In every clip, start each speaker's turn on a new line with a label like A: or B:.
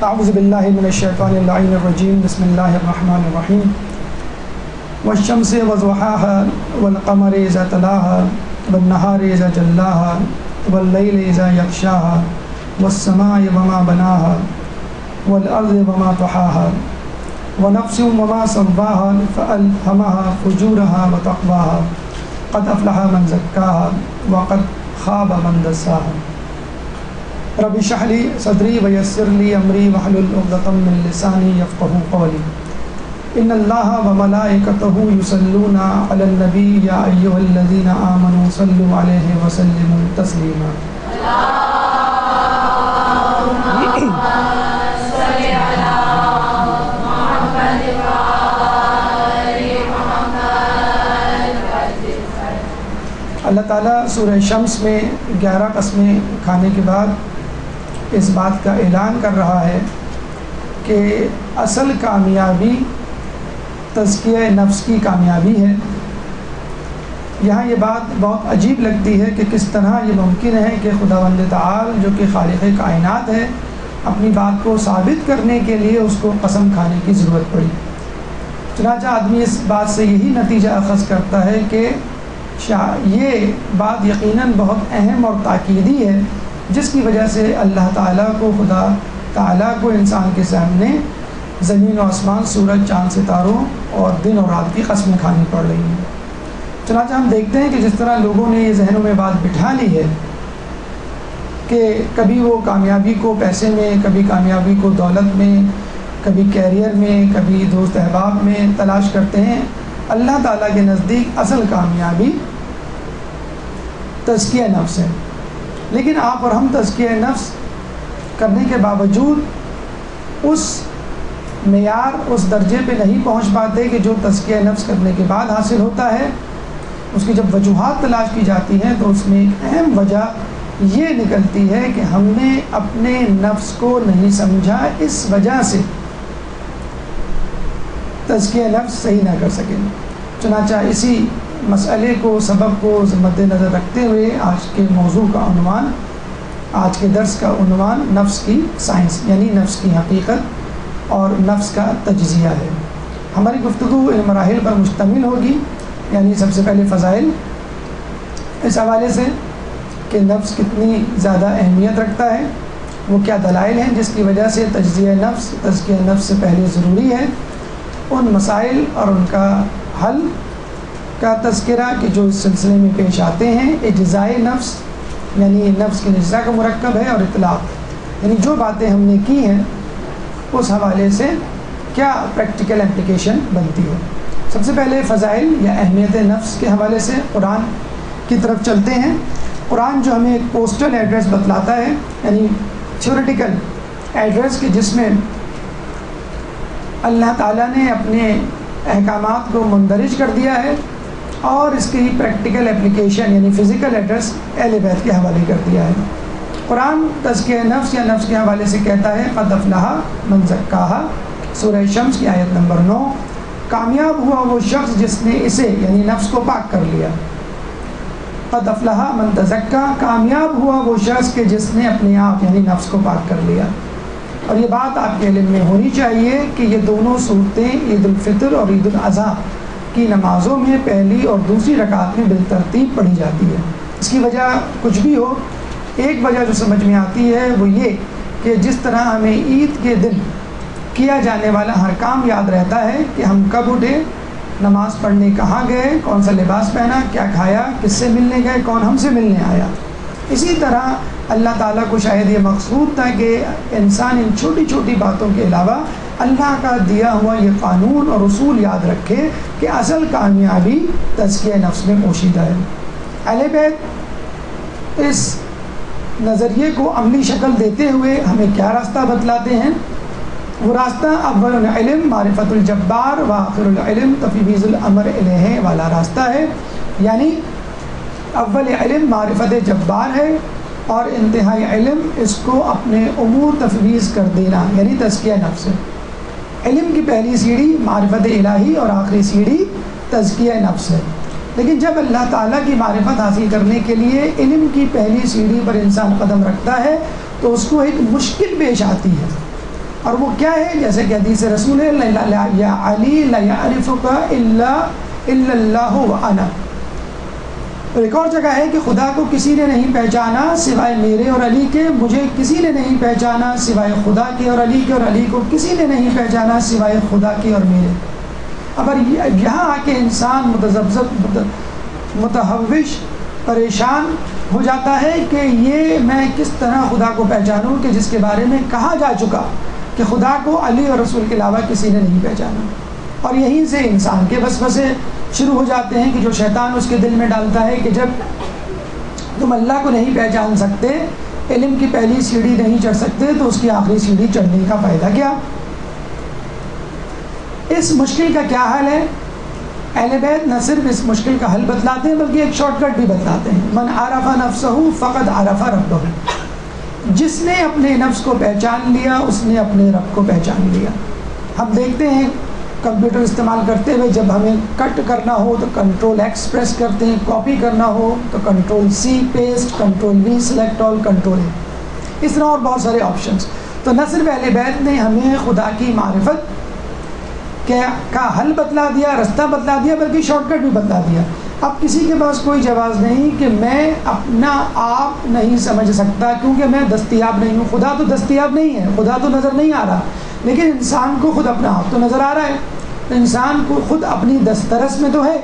A: اعوذ باللہ من الشیطان اللعین الرجیم بسم اللہ الرحمن الرحیم والشمس وضحاها والقمر اذا تلاها والنہار اذا جلاها واللیل اذا یغشاها والسماء وما بناها والارض وما طحاها ونفس وما سواها فألهمها فجورها وتقواها قد افلح من زکاها وقد خاب من دساها رب اشرح لي صدری ویسر لی امری واحلل عقدۃ من لسانی یفقهوا قولی ان اللہ وملائکتہ یصلون علی النبی یا ایھا الذین آمنوا صلوا علیہ وسلموا تسلیما اللہ تعالیٰ سورہ شمس میں 11 قسمیں کھانے کے بعد اس بات کا اعلان کر رہا ہے کہ اصل کامیابی تزکیہ نفس کی کامیابی ہے۔ یہاں یہ بات بہت عجیب لگتی ہے کہ کس طرح یہ ممکن ہے کہ خداوند تعالی جو کہ خالق کائنات ہے اپنی بات کو ثابت کرنے کے لیے اس کو قسم کھانے کی ضرورت پڑی۔ چنانچہ آدمی اس بات سے یہی نتیجہ اخذ کرتا ہے کہ یہ بات یقیناً بہت اہم اور تاکیدی ہے، جس کی وجہ سے اللہ تعالیٰ کو خدا تعالیٰ کو انسان کے سامنے زمین و آسمان، سورج، چاند، ستاروں اور دن اور رات کی قسمیں کھانی پڑ رہی ہیں۔ چنانچہ ہم دیکھتے ہیں کہ جس طرح لوگوں نے یہ ذہنوں میں بات بٹھا لی ہے کہ کبھی وہ کامیابی کو پیسے میں، کبھی کامیابی کو دولت میں، کبھی کیریئر میں، کبھی دوست احباب میں تلاش کرتے ہیں، اللہ تعالیٰ کے نزدیک اصل کامیابی تزکیہ نفس ہے۔ لیکن آپ اور ہم تزکیہ نفس کرنے کے باوجود اس معیار، اس درجے پہ نہیں پہنچ پاتے کہ جو تزکیہ نفس کرنے کے بعد حاصل ہوتا ہے۔ اس کی جب وجوہات تلاش کی جاتی ہیں تو اس میں ایک اہم وجہ یہ نکلتی ہے کہ ہم نے اپنے نفس کو نہیں سمجھا، اس وجہ سے تزکیہ نفس صحیح نہ کر سکیں۔ چنانچہ اسی مسئلے کو، سبب کو مد نظر رکھتے ہوئے آج کے موضوع کا عنوان، آج کے درس کا عنوان نفس کی سائنس یعنی نفس کی حقیقت اور نفس کا تجزیہ ہے۔ ہماری گفتگو ان مراحل پر مشتمل ہوگی، یعنی سب سے پہلے فضائل اس حوالے سے کہ نفس کتنی زیادہ اہمیت رکھتا ہے، وہ کیا دلائل ہیں جس کی وجہ سے تجزیہ نفس، تزکیہ نفس سے پہلے ضروری ہے، ان مسائل اور ان کا حل کا تذکرہ کہ جو اس سلسلے میں پیش آتے ہیں، اجزائے نفس یعنی نفس کے اجزاء کا مرکب ہے، اور اطلاق یعنی جو باتیں ہم نے کی ہیں اس حوالے سے کیا پریکٹیکل اپلیکیشن بنتی ہے۔ سب سے پہلے فضائل یا اہمیت نفس کے حوالے سے قرآن کی طرف چلتے ہیں۔ قرآن جو ہمیں ایک پوسٹل ایڈریس بتلاتا ہے، یعنی تھیوریٹیکل ایڈریس کہ جس میں اللہ تعالیٰ نے اپنے احکامات کو مندرج کر دیا ہے اور اس کی پریکٹیکل اپلیکیشن یعنی فزیکل ایڈریس اہل بیت کے حوالے کر دیا ہے۔ قرآن تزکیہ نفس یا نفس کے حوالے سے کہتا ہے قد افلح من زکاہا، سورہ شمس کی آیت نمبر 9، کامیاب ہوا وہ شخص جس نے اسے یعنی نفس کو پاک کر لیا۔ قد افلح من تزکا، کامیاب ہوا وہ شخص کہ جس نے اپنے آپ یعنی نفس کو پاک کر لیا۔ اور یہ بات آپ کے علم میں ہونی چاہیے کہ یہ دونوں صورتیں عید الفطر اور عید الاضحیٰ کی نمازوں میں پہلی اور دوسری رکعت میں بالترتیب پڑھی جاتی ہے۔ اس کی وجہ کچھ بھی ہو، ایک وجہ جو سمجھ میں آتی ہے وہ یہ کہ جس طرح ہمیں عید کے دن کیا جانے والا ہر کام یاد رہتا ہے کہ ہم کب اٹھے، نماز پڑھنے کہاں گئے، کون سا لباس پہنا، کیا کھایا، کس سے ملنے گئے، کون ہم سے ملنے آیا، اسی طرح اللہ تعالیٰ کو شاید یہ مقصود تھا کہ انسان ان چھوٹی چھوٹی باتوں کے علاوہ اللہ کا دیا ہوا یہ قانون اور اصول یاد رکھے کہ اصل کامیابی تزکیہ نفس میں پوشیدہ ہے۔ اہل بیت اس نظریے کو عملی شکل دیتے ہوئے ہمیں کیا راستہ بتلاتے ہیں؟ وہ راستہ اول العلم معرفت الجبار و آخر العلم تفویض الامر الیہ والا راستہ ہے، یعنی اول علم معرفت جبار ہے اور انتہائی علم اس کو اپنے امور تفویض کر دینا یعنی تزکیہ نفس ہے۔ علم کی پہلی سیڑھی معرفت الہی اور آخری سیڑھی تزکیہ نفس ہے۔ لیکن جب اللہ تعالیٰ کی معرفت حاصل کرنے کے لیے علم کی پہلی سیڑھی پر انسان قدم رکھتا ہے تو اس کو ایک مشکل پیش آتی ہے، اور وہ کیا ہے؟ جیسے کہ حدیث رسول ہے یا علی لا یعرفک الا اللہ وانا. اور ایک اور جگہ ہے کہ خدا کو کسی نے نہیں پہچانا سوائے میرے اور علی کے، مجھے کسی نے نہیں پہچانا سوائے خدا کے اور علی کے، اور علی کو کسی نے نہیں پہچانا سوائے خدا کے اور میرے. اب یہاں آ کے انسان متذبذب، متحوش، پریشان ہو جاتا ہے کہ یہ میں کس طرح خدا کو پہچانوں کہ جس کے بارے میں کہا جا چکا کہ خدا کو علی اور رسول کے علاوہ کسی نے نہیں پہچانا. اور یہیں سے انسان کے وسوسے شروع ہو جاتے ہیں کہ جو شیطان اس کے دل میں ڈالتا ہے کہ جب تم اللہ کو نہیں پہچان سکتے، علم کی پہلی سیڑھی نہیں چڑھ سکتے، تو اس کی آخری سیڑھی چڑھنے کا فائدہ کیا؟ اس مشکل کا کیا حل ہے؟ اہل بیت نہ صرف اس مشکل کا حل بتلاتے ہیں بلکہ ایک شارٹ کٹ بھی بتلاتے ہیں. من عرف نفسہ فقد عرف ربہ. جس نے اپنے نفس کو پہچان لیا اس نے اپنے رب کو پہچان لیا. ہم دیکھتے ہیں کمپیوٹر استعمال کرتے ہوئے جب ہمیں کٹ کرنا ہو تو کنٹرول ایکس پریس کرتے ہیں، کاپی کرنا ہو تو control C paste, control V select all, control A, اس طرح اور بہت سارے آپشنس. تو نہ صرف اہل بیت نے ہمیں خدا کی معرفت کا حل بتلا دیا، رستہ بتلا دیا، بلکہ شارٹ کٹ بھی بتلا دیا. اب کسی کے پاس کوئی جواز نہیں کہ میں اپنا آپ نہیں سمجھ سکتا کیونکہ میں دستیاب نہیں ہوں. خدا تو دستیاب نہیں ہے، خدا تو نظر نہیں آ رہا، لیکن انسان کو خود اپنا آپ تو نظر آ رہا ہے. انسان کو خود اپنی دسترس میں تو ہے.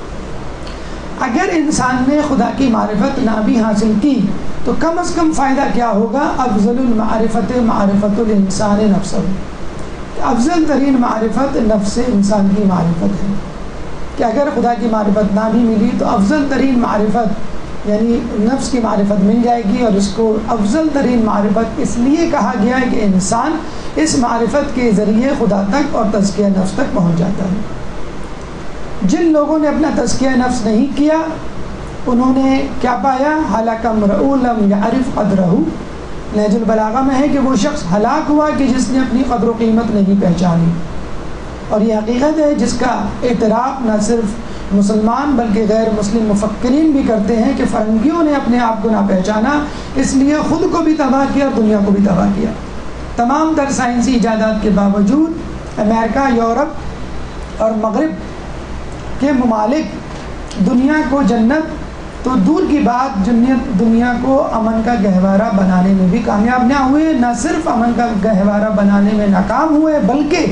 A: اگر انسان نے خدا کی معرفت نہ بھی حاصل کی تو کم از کم فائدہ کیا ہوگا؟ افضل المعرفت معرفت الانسان نفسہ. افضل ترین معرفت نفس انسان کی معرفت ہے کہ اگر خدا کی معرفت نہ بھی ملی تو افضل ترین معرفت یعنی نفس کی معرفت مل جائے گی. اور اس کو افضل ترین معرفت اس لیے کہا گیا ہے کہ انسان اس معرفت کے ذریعے خدا تک اور تزکیہ نفس تک پہنچ جاتا ہے. جن لوگوں نے اپنا تزکیہ نفس نہیں کیا انہوں نے کیا پایا؟ ہلاک امرؤ لم یعرف قدرہ. نہج البلاغہ میں ہے کہ وہ شخص ہلاک ہوا کہ جس نے اپنی قدر و قیمت نہیں پہچانی. اور یہ حقیقت ہے جس کا اعتراف نہ صرف مسلمان بلکہ غیر مسلم مفکرین بھی کرتے ہیں کہ فرنگیوں نے اپنے آپ کو نہ پہچانا، اس لیے خود کو بھی تباہ کیا اور دنیا کو بھی تباہ کیا. تمام تر سائنسی ایجادات کے باوجود امریکہ، یورپ اور مغرب کے ممالک دنیا کو جنت تو دور کی بات دنیا کو امن کا گہوارہ بنانے میں بھی کامیاب نہ ہوئے. نہ صرف امن کا گہوارہ بنانے میں ناکام ہوئے بلکہ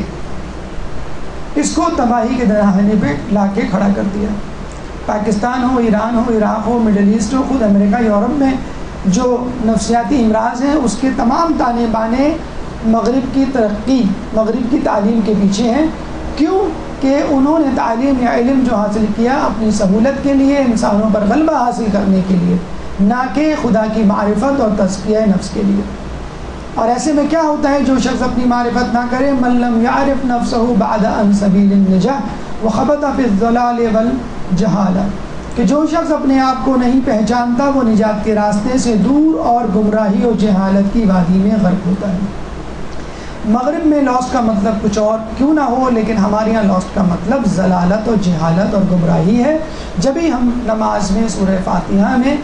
A: اس کو تباہی کے دہانے پہ لا کے کھڑا کر دیا. پاکستان ہو، ایران ہو، عراق ہو، مڈل ایسٹ ہو، خود امریکہ، یورپ میں جو نفسیاتی امراض ہیں اس کے تمام تانے بانے مغرب کی ترقی، مغرب کی تعلیم کے پیچھے ہیں. کیوں؟ کہ انہوں نے تعلیم یا علم جو حاصل کیا اپنی سہولت کے لیے، انسانوں پر غلبہ حاصل کرنے کے لیے، نہ کہ خدا کی معرفت اور تزکیہ نفس کے لیے. اور ایسے میں کیا ہوتا ہے؟ جو شخص اپنی معرفت نہ کرے، من لم یعرف نفسہ بعد عن سبیل النجاہ وخبط فی الضلال والجہالہ، کہ جو شخص اپنے آپ کو نہیں پہچانتا وہ نجات کے راستے سے دور اور گمراہی اور جہالت کی وادی میں غرق ہوتا ہے. مغرب میں لاسٹ کا مطلب کچھ اور کیوں نہ ہو، لیکن ہمارے یہاں لاسٹ کا مطلب ضلالت اور جہالت اور گمراہی ہے. جب ہی ہم نماز میں سورہ فاتحہ میں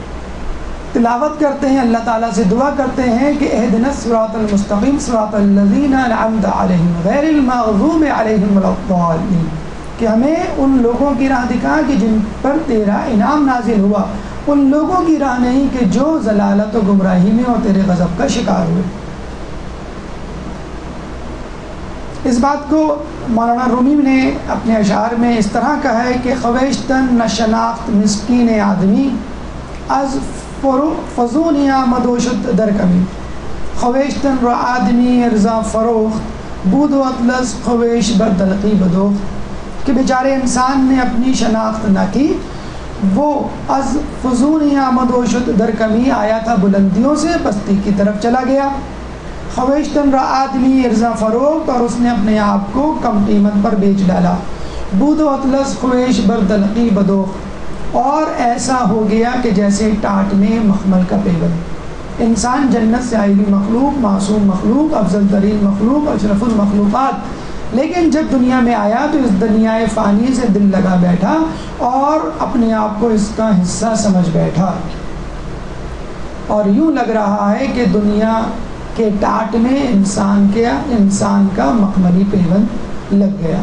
A: تلاوت کرتے ہیں، اللہ تعالیٰ سے دعا کرتے ہیں کہ اہدنا الصراط المستقیم صراط الذین انعمت علیہم غیر المغضوب علیہم ولا الضالین، کہ ہمیں ان لوگوں کی راہ دکھا کہ جن پر تیرا انعام نازل ہوا، ان لوگوں کی راہ نہیں کہ جو ضلالت و گمراہی میں اور تیرے غضب کا شکار ہوئے. اس بات کو مولانا رومی نے اپنے اشعار میں اس طرح کہا ہے کہ خویشتن نہ شناخت مسکین آدمی از فضونیا مدوشت در کمی، خویشتن رو آدمی ارزا فروخت بود و اطلس خویش بر دلقی بدوخت، کہ بیچارے انسان نے اپنی شناخت نہ کی، وہ از فضونیا مدوشت در کمی آیا تھا بلندیوں سے، پستی کی طرف چلا گیا. خویشتن را آدمی ارزا فروخت، اور اس نے اپنے آپ کو کم قیمت پر بیچ ڈالا. بود و اطلس خویش بر دلقی بدوخت، اور ایسا ہو گیا کہ جیسے ٹاٹ میں مخمل کا پیون. انسان جنت سے آئی ہوئی مخلوق، معصوم مخلوق، افضل ترین مخلوق، اشرف المخلوقات، لیکن جب دنیا میں آیا تو اس دنیا فانی سے دل لگا بیٹھا اور اپنے آپ کو اس کا حصہ سمجھ بیٹھا، اور یوں لگ رہا ہے کہ دنیا کہ ٹاٹ میں انسان کا مخملی پیوند لگ گیا۔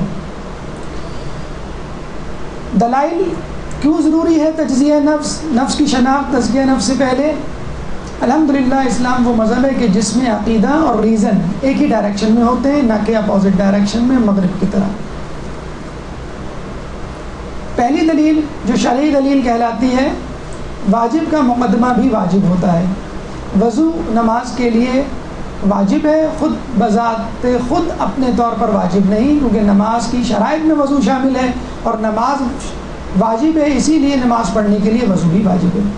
A: دلائل کیوں ضروری ہے تجزیہ نفس، نفس کی شناخت تزکیہ نفس سے پہلے؟ الحمدللہ اسلام وہ مذہب ہے کہ جس میں عقیدہ اور ریزن ایک ہی ڈائریکشن میں ہوتے ہیں، نہ کہ اپوزٹ ڈائریکشن میں مغرب کی طرح۔ پہلی دلیل جو شرعی دلیل کہلاتی ہے، واجب کا مقدمہ بھی واجب ہوتا ہے۔ وضو نماز کے لیے واجب ہے، خود بذات خود اپنے طور پر واجب نہیں، کیونکہ نماز کی شرائط میں وضو شامل ہے، اور نماز واجب ہے، اسی لیے نماز پڑھنے کے لیے وضو بھی واجب ہے۔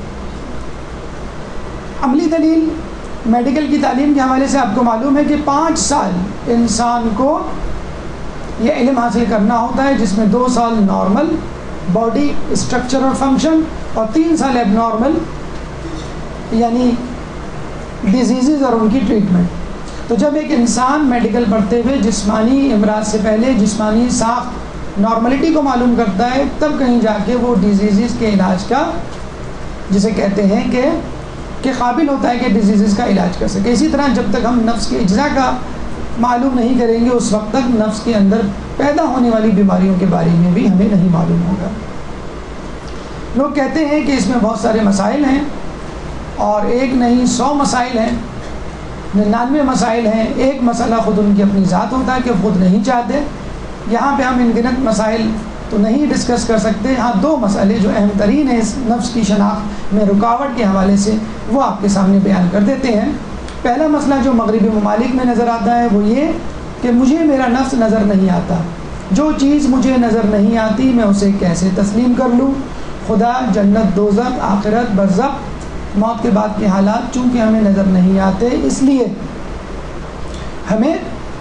A: عملی دلیل میڈیکل کی تعلیم کے حوالے سے آپ کو معلوم ہے کہ 5 سال انسان کو یہ علم حاصل کرنا ہوتا ہے، جس میں 2 سال نارمل باڈی اسٹرکچر اور فنکشن، اور 3 سال ایب نارمل یعنی ڈیزیزز اور ان کی ٹریٹمنٹ۔ تو جب ایک انسان میڈیکل پڑھتے ہوئے جسمانی امراض سے پہلے جسمانی ساخت نارملٹی کو معلوم کرتا ہے، تب کہیں جا کے وہ ڈیزیزز کے علاج کا، جسے کہتے ہیں کہ قابل ہوتا ہے کہ ڈیزیزز کا علاج کر سکے۔ اسی طرح جب تک ہم نفس کے اجزاء کا معلوم نہیں کریں گے، اس وقت تک نفس کے اندر پیدا ہونے والی بیماریوں کے بارے میں بھی ہمیں نہیں معلوم ہوگا۔ لوگ کہتے ہیں کہ اس میں بہت سارے مسائل ہیں، اور ایک نہیں 100 مسائل ہیں، 99 مسائل ہیں۔ ایک مسئلہ خود ان کی اپنی ذات ہوتا ہے کہ خود نہیں چاہتے۔ یہاں پہ ہم ان گنت مسائل تو نہیں ڈسکس کر سکتے۔ ہاں 2 مسئلے جو اہم ترین ہیں اس نفس کی شناخت میں رکاوٹ کے حوالے سے، وہ آپ کے سامنے بیان کر دیتے ہیں۔ پہلا مسئلہ جو مغربی ممالک میں نظر آتا ہے وہ یہ کہ مجھے میرا نفس نظر نہیں آتا، جو چیز مجھے نظر نہیں آتی میں اسے کیسے تسلیم کر لوں؟ خدا، جنت، دوزخ، آخرت، برزخ، موت کے بعد کے حالات چونکہ ہمیں نظر نہیں آتے، اس لیے ہمیں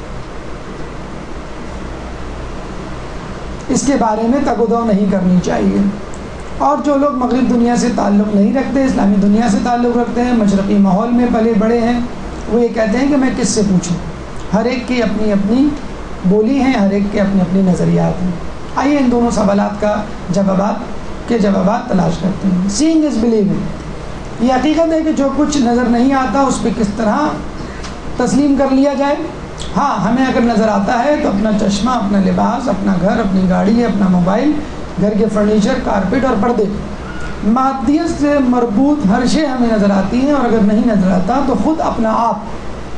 A: اس کے بارے میں تگ و دو نہیں کرنی چاہیے۔ اور جو لوگ مغرب دنیا سے تعلق نہیں رکھتے، اسلامی دنیا سے تعلق رکھتے ہیں، مشرقی ماحول میں پلے بڑے ہیں، وہ یہ کہتے ہیں کہ میں کس سے پوچھوں؟ ہر ایک کی اپنی اپنی بولی ہیں، ہر ایک کے اپنے اپنے نظریات ہیں۔ آئیے ان دونوں سوالات کا جوابات تلاش کرتے ہیں۔ سینگ از بلیونگ، یہ حقیقت ہے کہ جو کچھ نظر نہیں آتا اس پہ کس طرح تسلیم کر لیا جائے؟ ہاں، ہمیں اگر نظر آتا ہے تو اپنا چشمہ، اپنا لباس، اپنا گھر، اپنی گاڑی، اپنا موبائل، گھر کے فرنیچر، کارپیٹ اور پردے، مادیت سے مربوط ہر شے ہمیں نظر آتی ہے۔ اور اگر نہیں نظر آتا تو خود اپنا آپ۔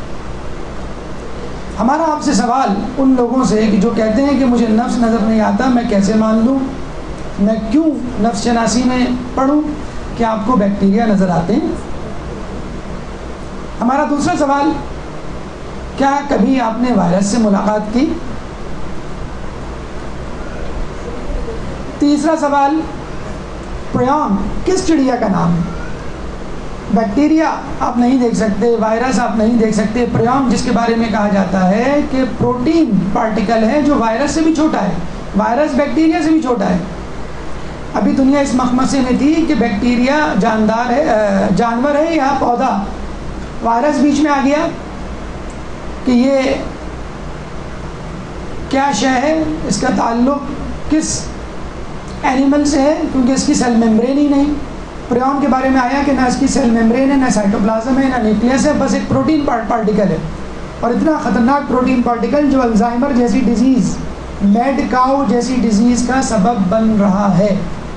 A: ہمارا آپ سے سوال ان لوگوں سے کہ جو کہتے ہیں کہ مجھے نفس نظر نہیں آتا، میں کیسے مان لوں؟ میں کیوں نفس شناسی میں پڑھوں؟ کیا آپ کو بیکٹیریا نظر آتے ہیں؟ ہمارا دوسرا سوال، کیا کبھی آپ نے وائرس سے ملاقات کی؟ تیسرا سوال، پریون کس چڑیا کا نام ہے؟ بیکٹیریا آپ نہیں دیکھ سکتے، وائرس آپ نہیں دیکھ سکتے، پریون جس کے بارے میں کہا جاتا ہے کہ پروٹین پارٹیکل ہے جو وائرس سے بھی چھوٹا ہے، وائرس بیکٹیریا سے بھی چھوٹا ہے۔ ابھی دنیا اس مخمصے میں تھی کہ بیکٹیریا جاندار ہے، جانور ہے یا پودا، وائرس بیچ میں آ گیا کہ یہ کیا شے ہے، اس کا تعلق کس اینیمل سے ہے، کیونکہ اس کی سیل میمبرین ہی نہیں۔ پریون کے بارے میں آیا کہ نہ اس کی سیل میمبرین ہے، نہ سائٹوپلازم ہے، نہ نیوکلیس ہے، بس ایک پروٹین پارٹیکل ہے، اور اتنا خطرناک پروٹین پارٹیکل جو الزائمر جیسی ڈیزیز، میڈ کاؤ جیسی ڈیزیز کا سبب بن رہا ہے۔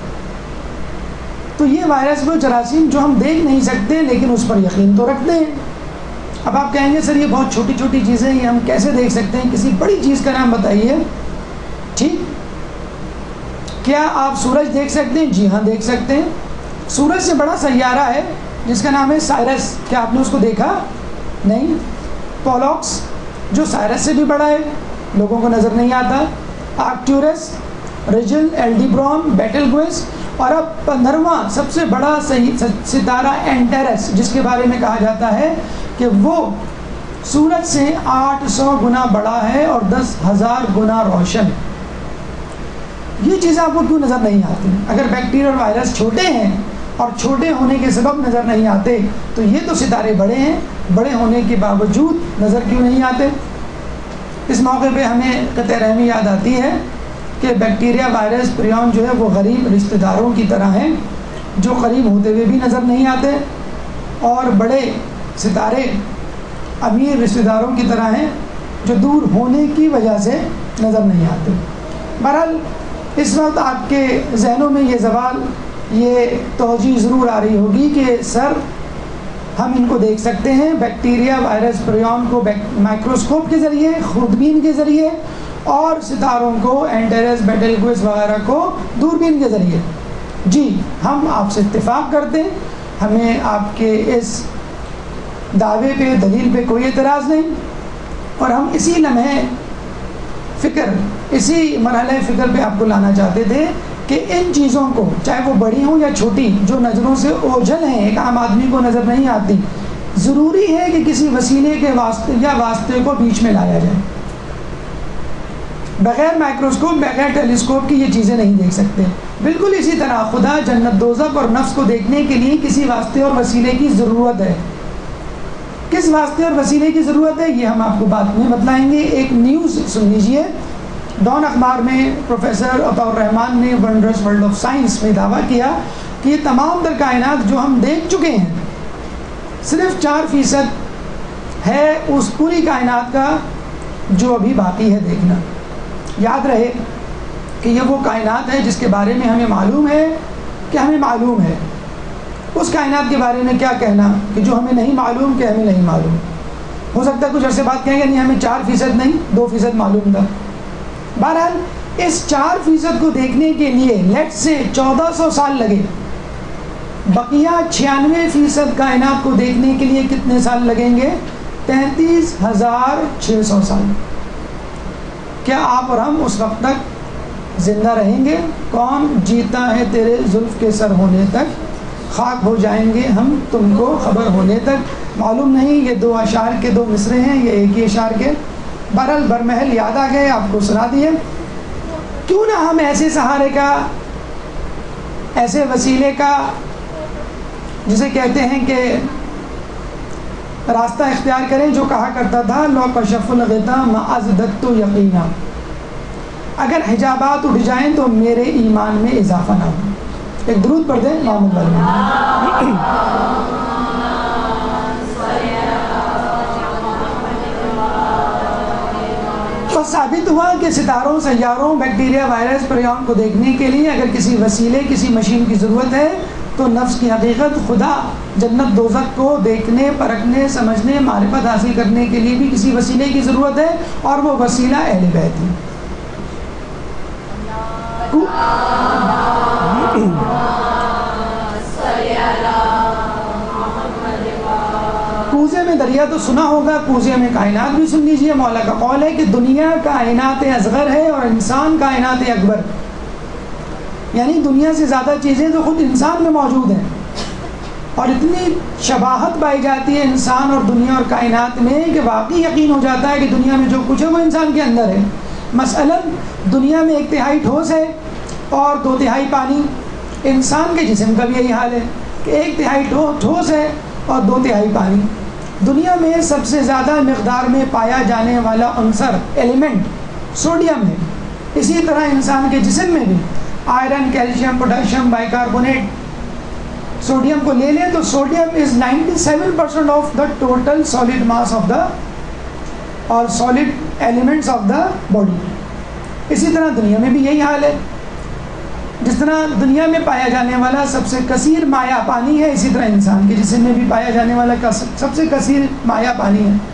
A: تو یہ وائرس وہ جراثیم جو ہم دیکھ نہیں سکتے لیکن اس پر یقین تو رکھتے ہیں۔ اب آپ کہیں گے سر یہ بہت چھوٹی چھوٹی چیزیں یہ ہم کیسے دیکھ سکتے ہیں، کسی بڑی چیز کا نام بتائیے۔ ٹھیک، کیا آپ سورج دیکھ سکتے ہیں؟ جی ہاں دیکھ سکتے ہیں۔ سورج سے بڑا سیارہ ہے جس کا نام ہے سائرس، کیا آپ نے اس کو دیکھا؟ نہیں۔ پولوکس جو سائرس سے بھی بڑا ہے، لوگوں کو نظر نہیں آتا۔ آرکٹورس، ریجل، ایلڈیبرون، بیٹل گویس، اور اب 15واں سب سے بڑا ستارہ اینٹیرس، جس کے بارے میں کہا جاتا ہے کہ وہ سورج سے 800 گنا بڑا ہے اور 10,000 گنا روشن۔ یہ چیزیں آپ کو کیوں نظر نہیں آتی؟ اگر بیکٹیریا اور وائرس چھوٹے ہیں اور چھوٹے ہونے کے سبب نظر نہیں آتے، تو یہ تو ستارے بڑے ہیں، بڑے ہونے کے باوجود نظر کیوں نہیں آتے؟ اس موقع پہ ہمیں قطع رحمی یاد آتی ہے کہ بیکٹیریا، وائرس، پریون جو ہے وہ غریب رشتہ داروں کی طرح ہیں جو قریب ہوتے ہوئے بھی نظر نہیں آتے، اور بڑے ستارے امیر رشتہ داروں کی طرح ہیں جو دور ہونے کی وجہ سے نظر نہیں آتے. بہرحال اس وقت آپ کے ذہنوں میں یہ سوال، یہ توجہ ضرور آ رہی ہوگی کہ سر ہم ان کو دیکھ سکتے ہیں، بیکٹیریا، وائرس، پریون کو مائکروسکوپ کے ذریعے، خوردبین کے ذریعے، اور ستاروں کو، اینٹیرس، بیٹلگوس وغیرہ کو دوربین کے ذریعے. جی ہم آپ سے اتفاق کرتے ہیں، ہمیں آپ کے اس دعوے پہ، دلیل پہ کوئی اعتراض نہیں، اور ہم اسی لمحے فکر، اسی مرحلہ فکر پہ آپ کو لانا چاہتے تھے کہ ان چیزوں کو، چاہے وہ بڑی ہوں یا چھوٹی، جو نظروں سے اوجھل ہیں، ایک عام آدمی کو نظر نہیں آتی، ضروری ہے کہ کسی وسیلے کے واسطے یا واسطے کو بیچ میں لایا جائے. بغیر مائکروسکوپ، بغیر ٹیلیسکوپ کی یہ چیزیں نہیں دیکھ سکتے. بالکل اسی طرح خدا، جنت، دوزخ اور نفس کو دیکھنے کے لیے کسی واسطے اور وسیلے کی ضرورت ہے. کس واسطے اور وسیلے کی ضرورت ہے یہ ہم آپ کو بعد میں بتلائیں گے. ایک نیوز سن لیجئے. ڈان اخبار میں پروفیسر عطاء الرحمان نے ونڈرس ورلڈ آف سائنس میں دعویٰ کیا کہ یہ تمام تر کائنات جو ہم دیکھ چکے ہیں، صرف 4% ہے اس پوری کائنات کا جو ابھی باقی ہے دیکھنا. یاد رہے کہ یہ وہ کائنات ہے جس کے بارے میں ہمیں معلوم ہے کہ ہمیں معلوم ہے. اس کائنات کے بارے میں کیا کہنا کہ جو ہمیں نہیں معلوم کہ ہمیں نہیں معلوم. ہو سکتا ہے کچھ عرصے بعد کہیں گے نہیں ہمیں 4% نہیں 2% معلوم تھا. بہرحال اس 4% کو دیکھنے کے لیے لیٹ سے 1400 سال لگے. بقیہ 96% کائنات کو دیکھنے کے لیے کتنے سال لگیں گے؟ 33,600 سال. کیا آپ اور ہم اس وقت تک زندہ رہیں گے؟ کون جیتا ہے تیرے زلف کے سر ہونے تک، خاک ہو جائیں گے ہم تم کو خبر ہونے تک. معلوم نہیں یہ 2 اشعار کے 2 مصرے ہیں، یہ ایک ہی اشعار کے. بہرحال برمحل یاد آ گئے، آپ کو سنا دیے. کیوں نہ ہم ایسے سہارے کا، ایسے وسیلے کا، جسے کہتے ہیں کہ راستہ اختیار کریں، جو کہا کرتا تھا لو کشف الغطا ما ازددت یقینا، اگر حجابات اٹھ جائیں تو میرے ایمان میں اضافہ نہ ہو. ایک درود پڑھ دیں محمد علی. تو ثابت ہوا کہ ستاروں، سیاروں، بیکٹیریا، وائرس، پریون کو دیکھنے کے لیے اگر کسی وسیلے، کسی مشین کی ضرورت ہے تو نفس کی حقیقت، خدا، جنت، دوزخ کو دیکھنے، پرکھنے، سمجھنے، معرفت حاصل کرنے کے لیے بھی کسی وسیلے کی ضرورت ہے، اور وہ وسیلہ اہل بیت ہے. کوزے میں دریا تو سنا ہوگا، کوزے میں کائنات بھی سن لیجئے. مولا کا قول ہے کہ دنیا کائنات اصغر ہے اور انسان کائنات اکبر. یعنی دنیا سے زیادہ چیزیں تو خود انسان میں موجود ہیں، اور اتنی شباہت پائی جاتی ہے انسان اور دنیا اور کائنات میں کہ واقعی یقین ہو جاتا ہے کہ دنیا میں جو کچھ ہے وہ انسان کے اندر ہے. مثلاً دنیا میں 1/3 ٹھوس ہے اور 2/3 پانی. انسان کے جسم کا بھی یہی حال ہے کہ 1/3 ٹھوس ہے اور 2/3 پانی. دنیا میں سب سے زیادہ مقدار میں پایا جانے والا عنصر، ایلیمنٹ، سوڈیم ہے. اسی طرح انسان کے جسم میں بھی iron, calcium, potassium, bicarbonate. Sodium کو لے لیں تو sodium is 97% of the total solid mass of the اور solid elements of the body. اسی طرح دنیا میں بھی یہی حال ہے. جس طرح دنیا میں پایا جانے والا سب سے کثیر مایع پانی ہے، اسی طرح انسان کے جسم میں بھی پایا جانے والا سب سے کثیر مایع پانی ہے.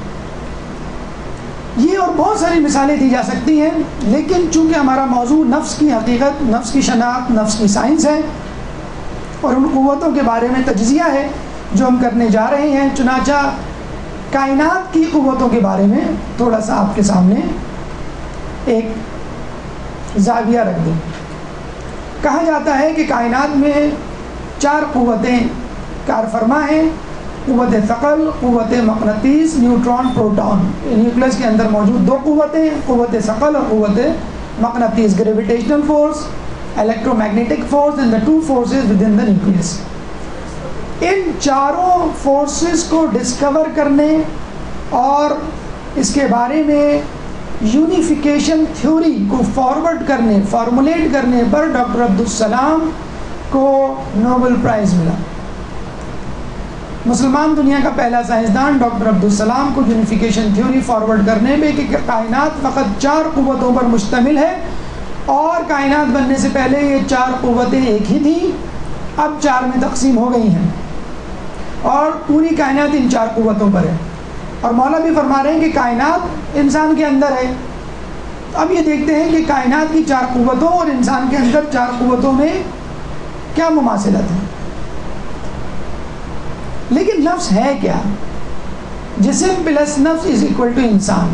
A: یہ اور بہت ساری مثالیں دی جا سکتی ہیں، لیکن چونکہ ہمارا موضوع نفس کی حقیقت، نفس کی شناخت، نفس کی سائنس ہے، اور ان قوتوں کے بارے میں تجزیہ ہے جو ہم کرنے جا رہے ہیں، چنانچہ کائنات کی قوتوں کے بارے میں تھوڑا سا آپ کے سامنے ایک زاویہ رکھ دیں. کہا جاتا ہے کہ کائنات میں 4 قوتیں کار فرما ہیں: قوت ثقل، قوت مقناطیس، نیوٹران، پروٹون. نیوکلس کے اندر موجود 2 قوتیں، قوت ثقل اور قوت مقناطیس. Gravitational force, electromagnetic force and the 2 forces within the nucleus. ان 4 فورسز کو ڈسکور کرنے اور اس کے بارے میں یونیفیکیشن تھیوری کو فارورڈ کرنے، فارمولیٹ کرنے پر ڈاکٹر عبدالسلام کو نوبل پرائز ملا. مسلمان دنیا کا پہلا سائنسدان ڈاکٹر عبدالسلام کو یونیفیکیشن تھیوری فارورڈ کرنے میں کہ کائنات فقط 4 قوتوں پر مشتمل ہے اور کائنات بننے سے پہلے یہ 4 قوتیں ایک ہی تھیں، اب 4 میں تقسیم ہو گئی ہیں اور پوری کائنات ان 4 قوتوں پر ہے. اور مولا بھی فرما رہے ہیں کہ کائنات انسان کے اندر ہے. اب یہ دیکھتے ہیں کہ کائنات کی 4 قوتوں اور انسان کے اندر 4 قوتوں میں کیا مماثلت ہے. لیکن نفس ہے کیا؟ جسم پلس نفس از اکول ٹو انسان.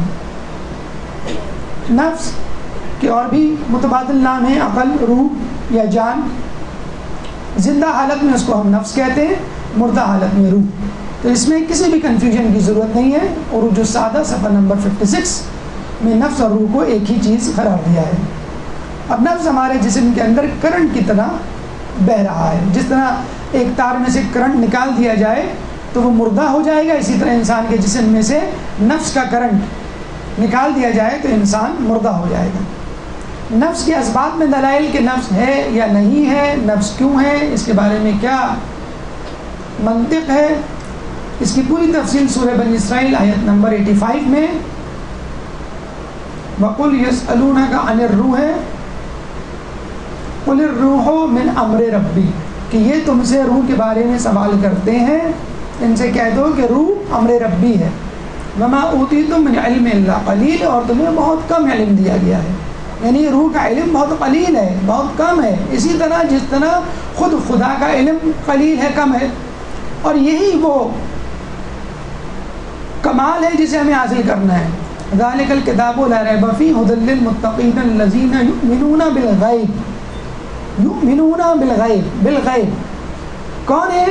A: نفس کے اور بھی متبادل نام ہیں، عقل، روح یا جان. زندہ حالت میں اس کو ہم نفس کہتے ہیں، مردہ حالت میں روح. تو اس میں کسی بھی کنفیوژن کی ضرورت نہیں ہے. عروج السادہ صفحہ نمبر 56 میں نفس اور روح کو ایک ہی چیز قرار دیا ہے. اب نفس ہمارے جسم کے اندر کرنٹ کی طرح بہہ رہا ہے. جس طرح ایک تار میں سے کرنٹ نکال دیا جائے تو وہ مردہ ہو جائے گا، اسی طرح انسان کے جسم میں سے نفس کا کرنٹ نکال دیا جائے تو انسان مردہ ہو جائے گا. نفس کے اسباب میں دلائل کہ نفس ہے یا نہیں ہے، نفس کیوں ہے، اس کے بارے میں کیا منطق ہے، اس کی پوری تفصیل سورہ بنی اسرائیل آیت نمبر 85 میں وَقُلْ يَسْأَلُونَكَ عَنِ الرُّوحِ قُلِ الرُّوحُ مِنْ أَمْرِ رَبِّي، کہ یہ تم سے روح کے بارے میں سوال کرتے ہیں، ان سے کہہ دو کہ روح امر ربی ہے. وَمَا أُوتِيتُم مِنْ عِلْمٍ إِلَّا قَلِيلٌ، اور تمہیں بہت کم علم دیا گیا ہے. یعنی روح کا علم بہت قلیل ہے، بہت کم ہے، اسی طرح جس طرح خود خدا کا علم قلیل ہے، کم ہے. اور یہی وہ کمال ہے جسے ہمیں حاصل کرنا ہے. ذَلِكَ الْكِتَابُ لَا رَيْبَ فِيهِ هُدًى لِّلْمُتَّقِينَ الَّذِينَ يُؤْمِنُونَ بِالْغَيْبِ. يُؤْمِنُونَ بِالْغَيْبِ، بالغیب کون ہے؟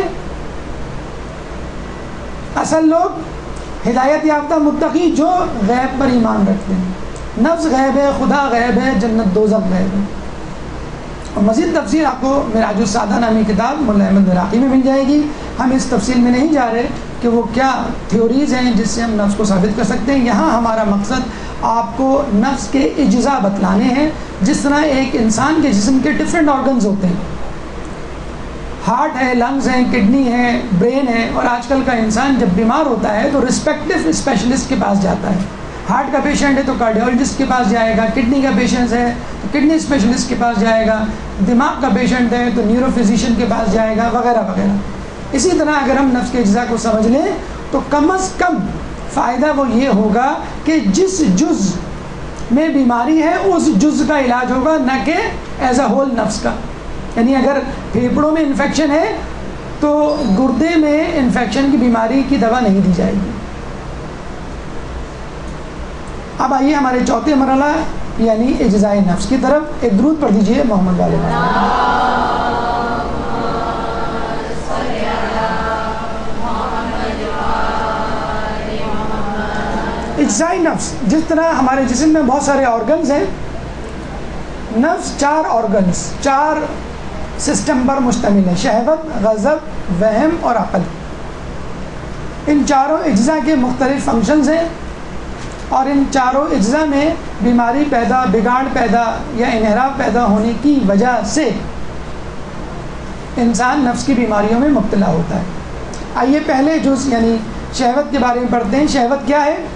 A: اصل لوگ ہدایت یافتہ متقی جو غیب پر ایمان رکھتے ہیں. نفس غیب ہے، خدا غیب ہے، جنت دوزخ غیب ہے. اور مزید تفصیل آپ کو معراج السعادہ نامی کتاب مولا احمد عراقی میں مل جائے گی. ہم اس تفصیل میں نہیں جا رہے کہ وہ کیا تھیوریز ہیں جس سے ہم نفس کو ثابت کر سکتے ہیں. یہاں ہمارا مقصد آپ کو نفس کے اجزاء بتلانے ہیں. جس طرح ایک انسان کے جسم کے ڈفرینٹ آرگنز ہوتے ہیں، ہارٹ ہے، لنگز ہیں، کڈنی ہے، برین ہے. اور آج کل کا انسان جب بیمار ہوتا ہے تو رسپیکٹو اسپیشلسٹ کے پاس جاتا ہے. ہارٹ کا پیشنٹ ہے تو کارڈیولوجسٹ کے پاس جائے گا، کڈنی کا پیشنٹ ہے تو کڈنی اسپیشلسٹ کے پاس جائے گا، دماغ کا پیشنٹ ہے تو نیورو فزیشین کے پاس جائے گا، وغیرہ وغیرہ. اسی طرح اگر ہم نفس کے اجزاء کو سمجھ لیں تو کم از کم فائدہ وہ یہ ہوگا کہ جس جز میں بیماری ہے اس جز کا علاج ہوگا، نہ کہ ایز اے ہول نفس کا. یعنی اگر پھیپھڑوں میں انفیکشن ہے تو گردے میں انفیکشن کی بیماری کی دوا نہیں دی جائے گی. اب آئیے ہمارے چوتھے مرحلہ یعنی اجزائے نفس کی طرف. ایک درود پڑھ دیجئے محمد والے. اجزائے نفس، جس طرح ہمارے جسم میں بہت سارے آرگنز ہیں، نفس 4 آرگنز 4 سسٹم پر مشتمل ہے: شہوت، غضب، وہم اور عقل. ان چاروں اجزاء کے مختلف فنکشنز ہیں اور ان چاروں اجزاء میں بیماری پیدا، بگاڑ پیدا یا انحراف پیدا ہونے کی وجہ سے انسان نفس کی بیماریوں میں مبتلا ہوتا ہے. آئیے پہلے جز یعنی شہوت کے بارے میں پڑھتے ہیں. شہوت کیا ہے؟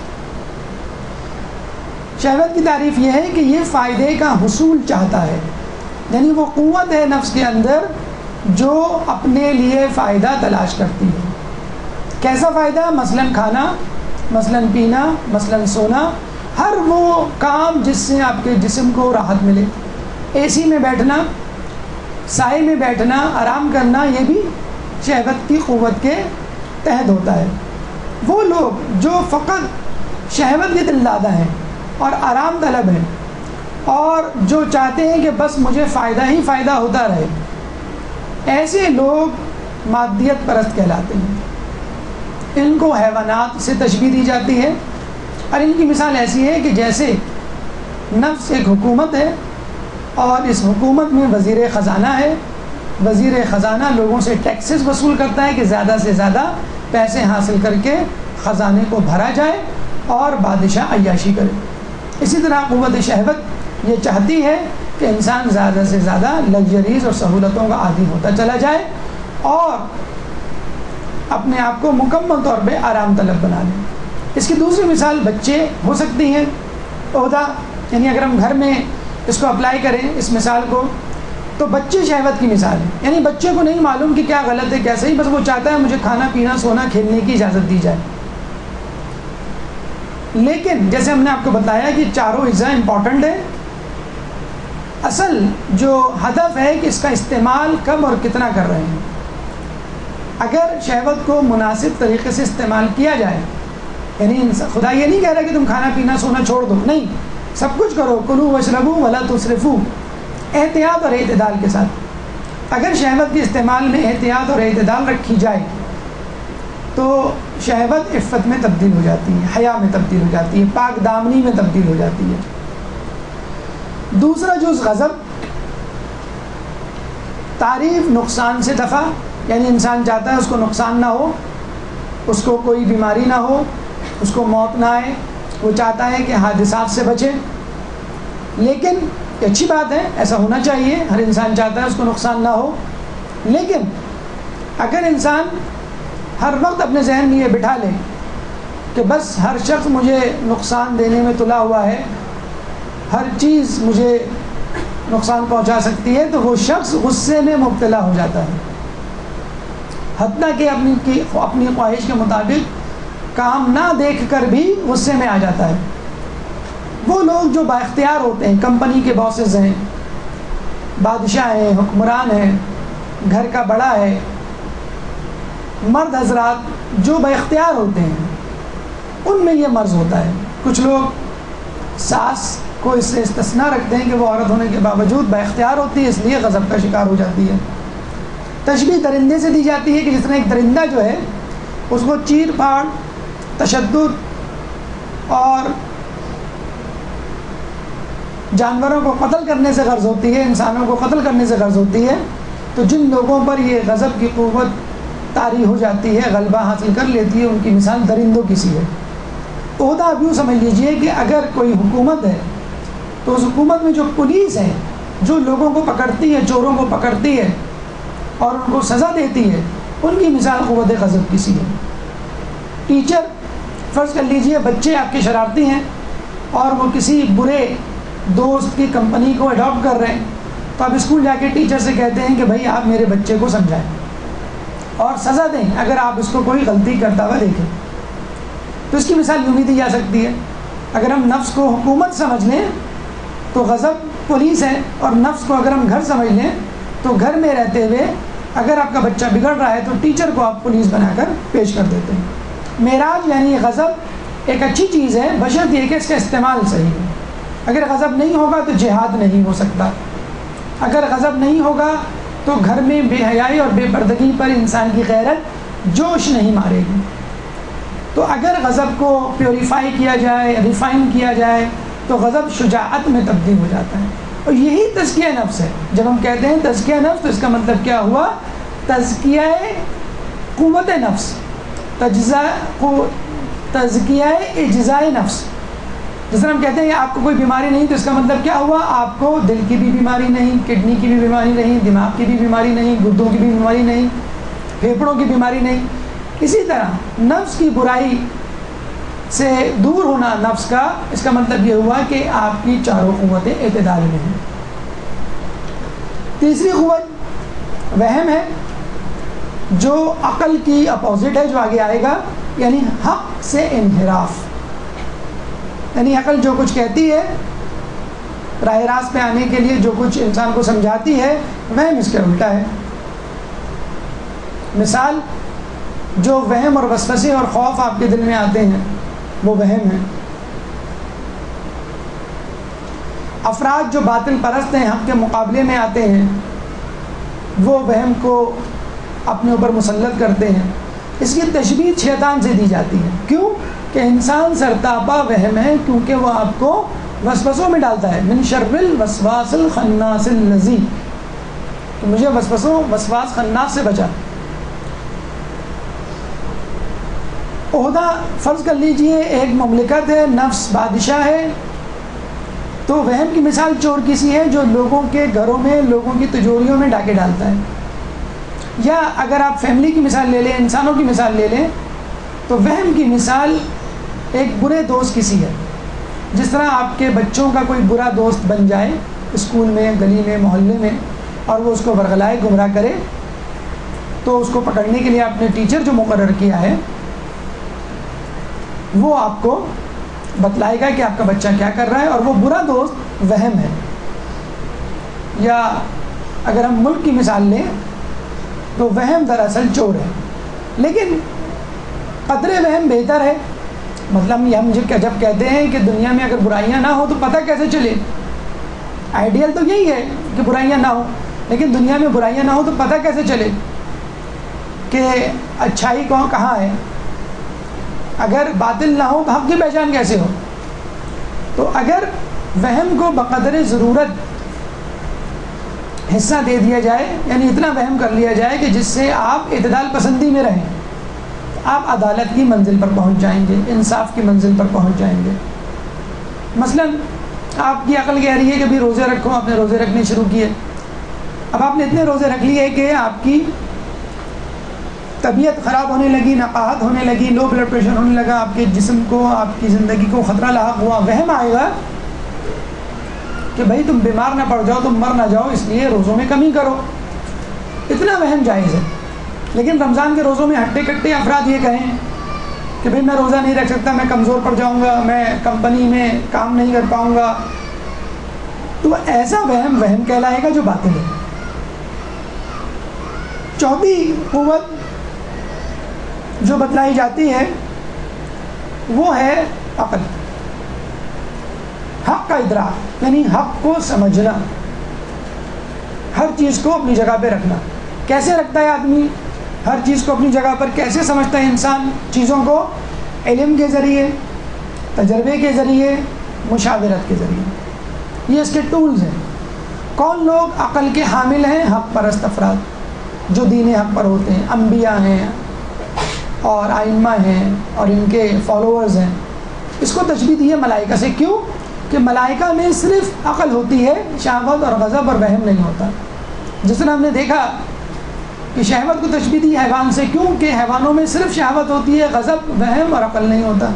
A: شہوت کی تعریف یہ ہے کہ یہ فائدے کا حصول چاہتا ہے. یعنی وہ قوت ہے نفس کے اندر جو اپنے لیے فائدہ تلاش کرتی ہے. کیسا فائدہ؟ مثلاً کھانا، مثلاً پینا، مثلاً سونا، ہر وہ کام جس سے آپ کے جسم کو راحت ملے. اے سی میں بیٹھنا، سائے میں بیٹھنا، آرام کرنا، یہ بھی شہوت کی قوت کے تحت ہوتا ہے. وہ لوگ جو فقط شہوت کے دل دادہ ہیں اور آرام طلب ہیں اور جو چاہتے ہیں کہ بس مجھے فائدہ ہی فائدہ ہوتا رہے، ایسے لوگ مادیت پرست کہلاتے ہیں. ان کو حیوانات سے تشبیہ دی جاتی ہے اور ان کی مثال ایسی ہے کہ جیسے نفس ایک حکومت ہے اور اس حکومت میں وزیر خزانہ ہے. وزیر خزانہ لوگوں سے ٹیکسز وصول کرتا ہے کہ زیادہ سے زیادہ پیسے حاصل کر کے خزانے کو بھرا جائے اور بادشاہ عیاشی کرے. اسی طرح قوت شہوت یہ چاہتی ہے کہ انسان زیادہ سے زیادہ لگژریز اور سہولتوں کا عادی ہوتا چلا جائے اور اپنے آپ کو مکمل طور پہ آرام طلب بنا لیں۔ اس کی دوسری مثال بچے ہو سکتی ہیں۔ عہدہ یعنی اگر ہم گھر میں اس کو اپلائی کریں اس مثال کو، تو بچے شہوت کی مثال ہے، یعنی بچے کو نہیں معلوم کہ کیا غلط ہے کیا صحیح، بس وہ چاہتا ہے مجھے کھانا پینا سونا کھیلنے کی اجازت دی جائے۔ لیکن جیسے ہم نے آپ کو بتایا کہ چاروں اجزاء امپورٹنٹ ہے، اصل جو ہدف ہے کہ اس کا استعمال کب اور کتنا کر رہے ہیں۔ اگر شہوت کو مناسب طریقے سے استعمال کیا جائے، یعنی خدا یہ نہیں کہہ رہا کہ تم کھانا پینا سونا چھوڑ دو، نہیں، سب کچھ کرو، کلوا واشربوا ولا تسرفوا، احتیاط اور اعتدال کے ساتھ۔ اگر شہوت کے استعمال میں احتیاط اور اعتدال رکھی جائے تو شہوت عفت میں تبدیل ہو جاتی ہے، حیا میں تبدیل ہو جاتی ہے، پاک دامنی میں تبدیل ہو جاتی ہے۔ دوسرا جز غضب، تعریف نقصان سے دفع، یعنی انسان چاہتا ہے اس کو نقصان نہ ہو، اس کو کوئی بیماری نہ ہو، اس کو موت نہ آئے، وہ چاہتا ہے کہ حادثات سے بچے۔ لیکن یہ اچھی بات ہے، ایسا ہونا چاہیے، ہر انسان چاہتا ہے اس کو نقصان نہ ہو۔ لیکن اگر انسان ہر وقت اپنے ذہن میں یہ بٹھا لے کہ بس ہر شخص مجھے نقصان دینے میں تلا ہوا ہے، ہر چیز مجھے نقصان پہنچا سکتی ہے، تو وہ شخص غصے میں مبتلا ہو جاتا ہے، حتیٰ کہ اپنی خواہش کے مطابق کام نہ دیکھ کر بھی غصے میں آ جاتا ہے۔ وہ لوگ جو بااختیار ہوتے ہیں، کمپنی کے باسز ہیں، بادشاہ ہیں، حکمران ہیں، گھر کا بڑا ہے، مرد حضرات جو بااختیار ہوتے ہیں، ان میں یہ مرض ہوتا ہے۔ کچھ لوگ ساس کو اس سے استثناء رکھتے ہیں کہ وہ عورت ہونے کے باوجود بااختیار ہوتی ہے، اس لیے غضب کا شکار ہو جاتی ہے۔ تشبیہ درندے سے دی جاتی ہے کہ جس طرح ایک درندہ جو ہے اس کو چیر پھاڑ، تشدد اور جانوروں کو قتل کرنے سے غرض ہوتی ہے، انسانوں کو قتل کرنے سے غرض ہوتی ہے، تو جن لوگوں پر یہ غضب کی قوت طاری ہو جاتی ہے، غلبہ حاصل کر لیتی ہے، ان کی مثال درندوں کی سی ہے۔ عہدہ آپ یوں سمجھ لیجئے کہ اگر کوئی حکومت ہے تو اس حکومت میں جو پولیس ہے، جو لوگوں کو پکڑتی ہے، چوروں کو پکڑتی ہے اور ان کو سزا دیتی ہے، ان کی مثال قوت غضب کی سی ہے۔ ٹیچر، فرض کر لیجئے بچے آپ کے شرارتی ہیں اور وہ کسی برے دوست کی کمپنی کو اڈاپٹ کر رہے ہیں، تو آپ اسکول جا کے ٹیچر سے کہتے ہیں کہ بھائی آپ میرے بچے کو سمجھائیں اور سزا دیں اگر آپ اس کو کوئی غلطی کرتا ہوا دیکھیں۔ تو اس کی مثال یوں بھی دی جا سکتی ہے۔ اگر ہم نفس کو حکومت سمجھ لیں تو غضب پولیس ہے، اور نفس کو اگر ہم گھر سمجھ لیں تو گھر میں رہتے ہوئے اگر آپ کا بچہ بگڑ رہا ہے تو ٹیچر کو آپ پولیس بنا کر پیش کر دیتے ہیں۔ معراج یعنی غضب ایک اچھی چیز ہے، بشرط یہ کہ اس کا استعمال صحیح ہے۔ اگر غضب نہیں ہوگا تو جہاد نہیں ہو سکتا، اگر غضب نہیں ہوگا تو گھر میں بے حیائی اور بے پردگی پر انسان کی غیرت جوش نہیں مارے گی۔ تو اگر غضب کو پیوریفائی کیا جائے، ریفائن کیا جائے، تو غضب شجاعت میں تبدیل ہو جاتا ہے، اور یہی تزکیہ نفس ہے۔ جب ہم کہتے ہیں تزکیہ نفس تو اس کا مطلب کیا ہوا؟ تزکیہ قوت نفس، تزکیہ اجزاء نفس۔ جس طرح ہم کہتے ہیں کہ آپ کو کوئی بیماری نہیں، تو اس کا مطلب کیا ہوا؟ آپ کو دل کی بھی بیماری نہیں، کڈنی کی بھی بیماری نہیں، دماغ کی بھی بیماری نہیں، گردوں کی بھی بیماری نہیں، پھیپھڑوں کی بیماری نہیں۔ اسی طرح نفس کی برائی سے دور ہونا نفس کا، اس کا مطلب یہ ہوا کہ آپ کی چاروں قوتیں اعتدال میں ہیں۔ تیسری قوت وہم ہے، جو عقل کی اپوزٹ ہے، جو آگے آئے گا، یعنی حق سے انحراف۔ یعنی عقل جو کچھ کہتی ہے، راہ راست پہ آنے کے لیے جو کچھ انسان کو سمجھاتی ہے، وہم اس کے الٹا ہے۔ مثال، جو وہم اور وسوسے اور خوف آپ کے دل میں آتے ہیں وہ وہم ہے۔ افراد جو باطل پرست ہیں، حق کے مقابلے میں آتے ہیں، وہ وہم کو اپنے اوپر مسلط کرتے ہیں۔ اس کی تشبیہ شیطان سے دی جاتی ہے۔ کیوں؟ کہ انسان سرتاپا وہم ہے، کیونکہ وہ آپ کو وسوسوں میں ڈالتا ہے۔ من شر الوسواس الخناس الذی، کہ مجھے وسواس خناس سے بچا۔ عہدہ فرض کر لیجئے ایک مملکت ہے، نفس بادشاہ ہے، تو وہم کی مثال چور کسی ہے جو لوگوں کے گھروں میں، لوگوں کی تجوریوں میں ڈاکے ڈالتا ہے۔ یا اگر آپ فیملی کی مثال لے لیں، انسانوں کی مثال لے لیں، تو وہم کی مثال ایک برے دوست کسی ہے. جس طرح آپ کے بچوں کا کوئی برا دوست بن جائے اسکول میں، گلی میں، محلے میں، اور وہ اس کو ورغلائے، گمراہ کرے، تو اس کو پکڑنے کے لیے آپ نے ٹیچر جو مقرر کیا ہے وہ آپ کو بتلائے گا کہ آپ کا بچہ کیا کر رہا ہے، اور وہ برا دوست وہم ہے. یا اگر ہم ملک کی مثال لیں تو وہم دراصل چور ہے. لیکن قدرے وہم بہتر ہے. مطلب ہم جب کہتے ہیں کہ دنیا میں اگر برائیاں نہ ہو تو پتہ کیسے چلے؟ آئیڈیل تو یہی ہے کہ برائیاں نہ ہو، لیکن دنیا میں برائیاں نہ ہو تو پتہ کیسے چلے کہ اچھائی کہاں ہے؟ اگر باطل نہ ہو تو حق کی پہچان کیسے ہو؟ تو اگر وہم کو بقدر ضرورت حصہ دے دیا جائے، یعنی اتنا وہم کر لیا جائے کہ جس سے آپ اعتدال پسندی میں رہیں، آپ عدالت کی منزل پر پہنچ جائیں گے، انصاف کی منزل پر پہنچ جائیں گے. مثلا آپ کی عقل کہہ رہی ہے کہ بھی روزے رکھو، آپ نے روزے رکھنے شروع کیے. اب آپ نے اتنے روزے رکھ لیے کہ آپ کی طبیعت خراب ہونے لگی، نقاہت ہونے لگی، لو بلڈ پریشر ہونے لگا، آپ کے جسم کو، آپ کی زندگی کو خطرہ لاحق ہوا. وہم آئے گا کہ بھائی تم بیمار نہ پڑ جاؤ، تم مر نہ جاؤ، اس لیے روزوں میں کمی کرو. اتنا وہم جائز ہے. لیکن رمضان کے روزوں میں ہٹے کٹے افراد یہ کہیں کہ بھئی میں روزہ نہیں رکھ سکتا، میں کمزور پڑ جاؤں گا، میں کمپنی میں کام نہیں کر پاؤں گا، تو ایسا وہم کہلائے گا جو باطل ہے. چوتھی قوت جو بتلائی جاتی ہے وہ ہے عقل، حق کا ادراک، یعنی حق کو سمجھنا، ہر چیز کو اپنی جگہ پہ رکھنا. کیسے رکھتا ہے آدمی ہر چیز کو اپنی جگہ پر؟ کیسے سمجھتا ہے انسان چیزوں کو؟ علم کے ذریعے، تجربے کے ذریعے، مشاورت کے ذریعے. یہ اس کے ٹولز ہیں. کون لوگ عقل کے حامل ہیں؟ حق پرست افراد جو دین حق پر ہوتے ہیں، انبیاء ہیں اور ائمہ ہیں اور ان کے فالوورز ہیں. اس کو تشبیہ دی ہے ملائکہ سے. کیوں؟ کہ ملائکہ میں صرف عقل ہوتی ہے، شہوت اور غضب اور وہم نہیں ہوتا. جس طرح ہم نے دیکھا کہ شہوت کو تشبیہ دی حیوان سے. کیوں؟ کہ حیوانوں میں صرف شہوت ہوتی ہے، غضب، وہم اور عقل نہیں ہوتا.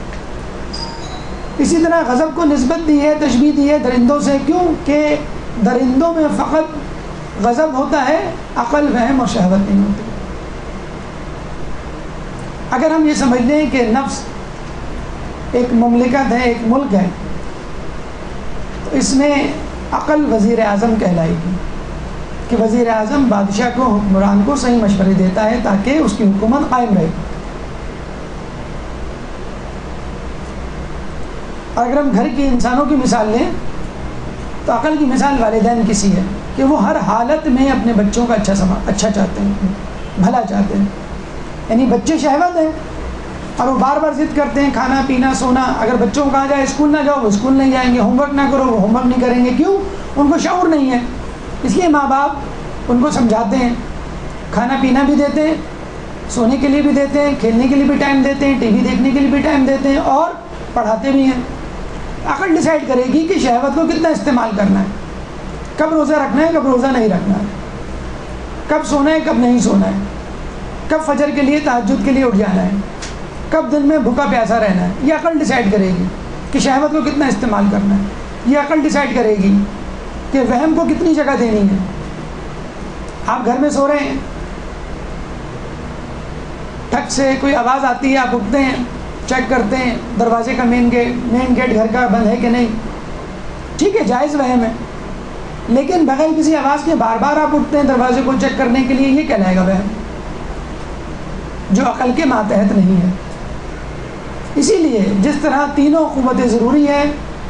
A: اسی طرح غضب کو نسبت دی ہے، تشبیہ دی ہے درندوں سے. کیوں؟ کہ درندوں میں فقط غضب ہوتا ہے، عقل، وہم اور شہوت نہیں ہوتی. اگر ہم یہ سمجھ لیں کہ نفس ایک مملکت ہے، ایک ملک ہے، تو اس میں عقل وزیر اعظم کہلائے گی کہ وزیر اعظم بادشاہ کو، حکمران کو صحیح مشورے دیتا ہے تاکہ اس کی حکومت قائم رہے. اور اگر ہم گھر کی انسانوں کی مثال لیں تو عقل کی مثال والدین کسی ہے کہ وہ ہر حالت میں اپنے بچوں کا اچھا چاہتے ہیں، بھلا چاہتے ہیں. یعنی بچے شہوت ہیں اور وہ بار بار ضد کرتے ہیں، کھانا پینا سونا. اگر بچوں کو کہا جائے اسکول نہ جاؤ، وہ اسکول نہیں جائیں گے. ہوم ورک نہ کرو، وہ ہوم ورک نہیں کریں گے. کیوں؟ ان کو شعور نہیں ہے. اس لیے ماں باپ ان کو سمجھاتے ہیں، کھانا پینا بھی دیتے ہیں، سونے کے لیے بھی دیتے ہیں، کھیلنے کے لیے بھی ٹائم دیتے ہیں، ٹی وی دیکھنے کے لیے بھی ٹائم دیتے ہیں، اور پڑھاتے بھی ہیں. عقل ڈیسائیڈ کرے گی کہ شہوت کو کتنا استعمال کرنا ہے، کب روزہ رکھنا ہے، کب روزہ نہیں رکھنا ہے، کب سونا ہے، کب نہیں سونا ہے، کب فجر کے لیے، تہجد کے لیے اٹھ جانا ہے، کب دن میں بھوکا پیاسا رہنا ہے. یہ عقل ڈیسائیڈ کرے گی کہ شہوت کو کتنا استعمال کرنا ہے. یہ عقل ڈیسائیڈ کرے گی کہ وہم کو کتنی جگہ دینی ہے. آپ گھر میں سو رہے ہیں، ٹھک سے کوئی آواز آتی ہے، آپ اٹھتے ہیں، چیک کرتے ہیں دروازے کا مین گیٹ گھر کا بند ہے کہ نہیں. ٹھیک ہے، جائز وہم ہے. لیکن بغیر کسی آواز کے بار بار آپ اٹھتے ہیں دروازے کو چیک کرنے کے لیے، یہ کہلائے گا وہم، جو عقل کے ماتحت نہیں ہے. اسی لیے جس طرح تینوں قوتیں ضروری ہیں،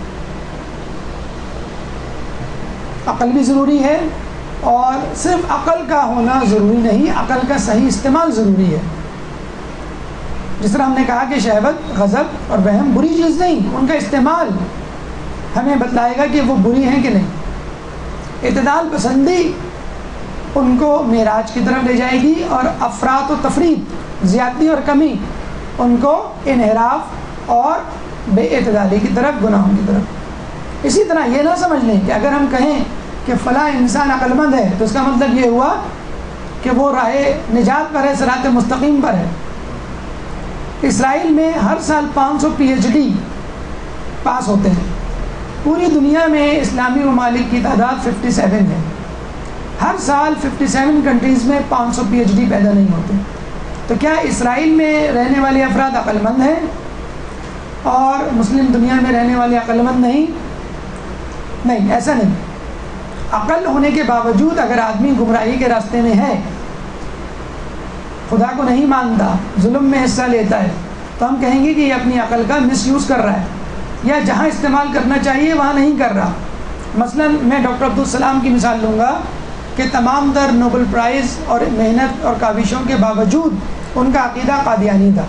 A: عقل بھی ضروری ہے، اور صرف عقل کا ہونا ضروری نہیں، عقل کا صحیح استعمال ضروری ہے. جس طرح ہم نے کہا کہ شہوت، غضب اور وہم بری چیز نہیں، ان کا استعمال ہمیں بتلائے گا کہ وہ بری ہیں کہ نہیں. اعتدال پسندی ان کو معراج کی طرف لے جائے گی، اور افراط و تفریط، زیادتی اور کمی، ان کو انحراف اور بے اعتدالی کی طرف، گناہوں کی طرف. اسی طرح یہ نہ سمجھ لیں کہ اگر ہم کہیں کہ فلاں انسان عقل مند ہے تو اس کا مطلب یہ ہوا کہ وہ راہ نجات پر ہے، صراط مستقیم پر ہے۔ اسرائیل میں ہر سال 500 PhD پاس ہوتے ہیں۔ پوری دنیا میں اسلامی ممالک کی تعداد 57 ہے۔ ہر سال 57 کنٹریز میں 500 PhD پیدا نہیں ہوتے۔ تو کیا اسرائیل میں رہنے والے افراد عقل مند ہیں اور مسلم دنیا میں رہنے والے عقل مند نہیں؟ نہیں، ایسا نہیں۔ عقل ہونے کے باوجود اگر آدمی گمراہی کے راستے میں ہے، خدا کو نہیں مانتا، ظلم میں حصہ لیتا ہے، تو ہم کہیں گے کہ یہ اپنی عقل کا مس یوز کر رہا ہے، یا جہاں استعمال کرنا چاہیے وہاں نہیں کر رہا۔ مثلا میں ڈاکٹر عبدالسلام کی مثال لوں گا کہ تمام در نوبل پرائز اور محنت اور کاوشوں کے باوجود ان کا عقیدہ قادیانی تھا۔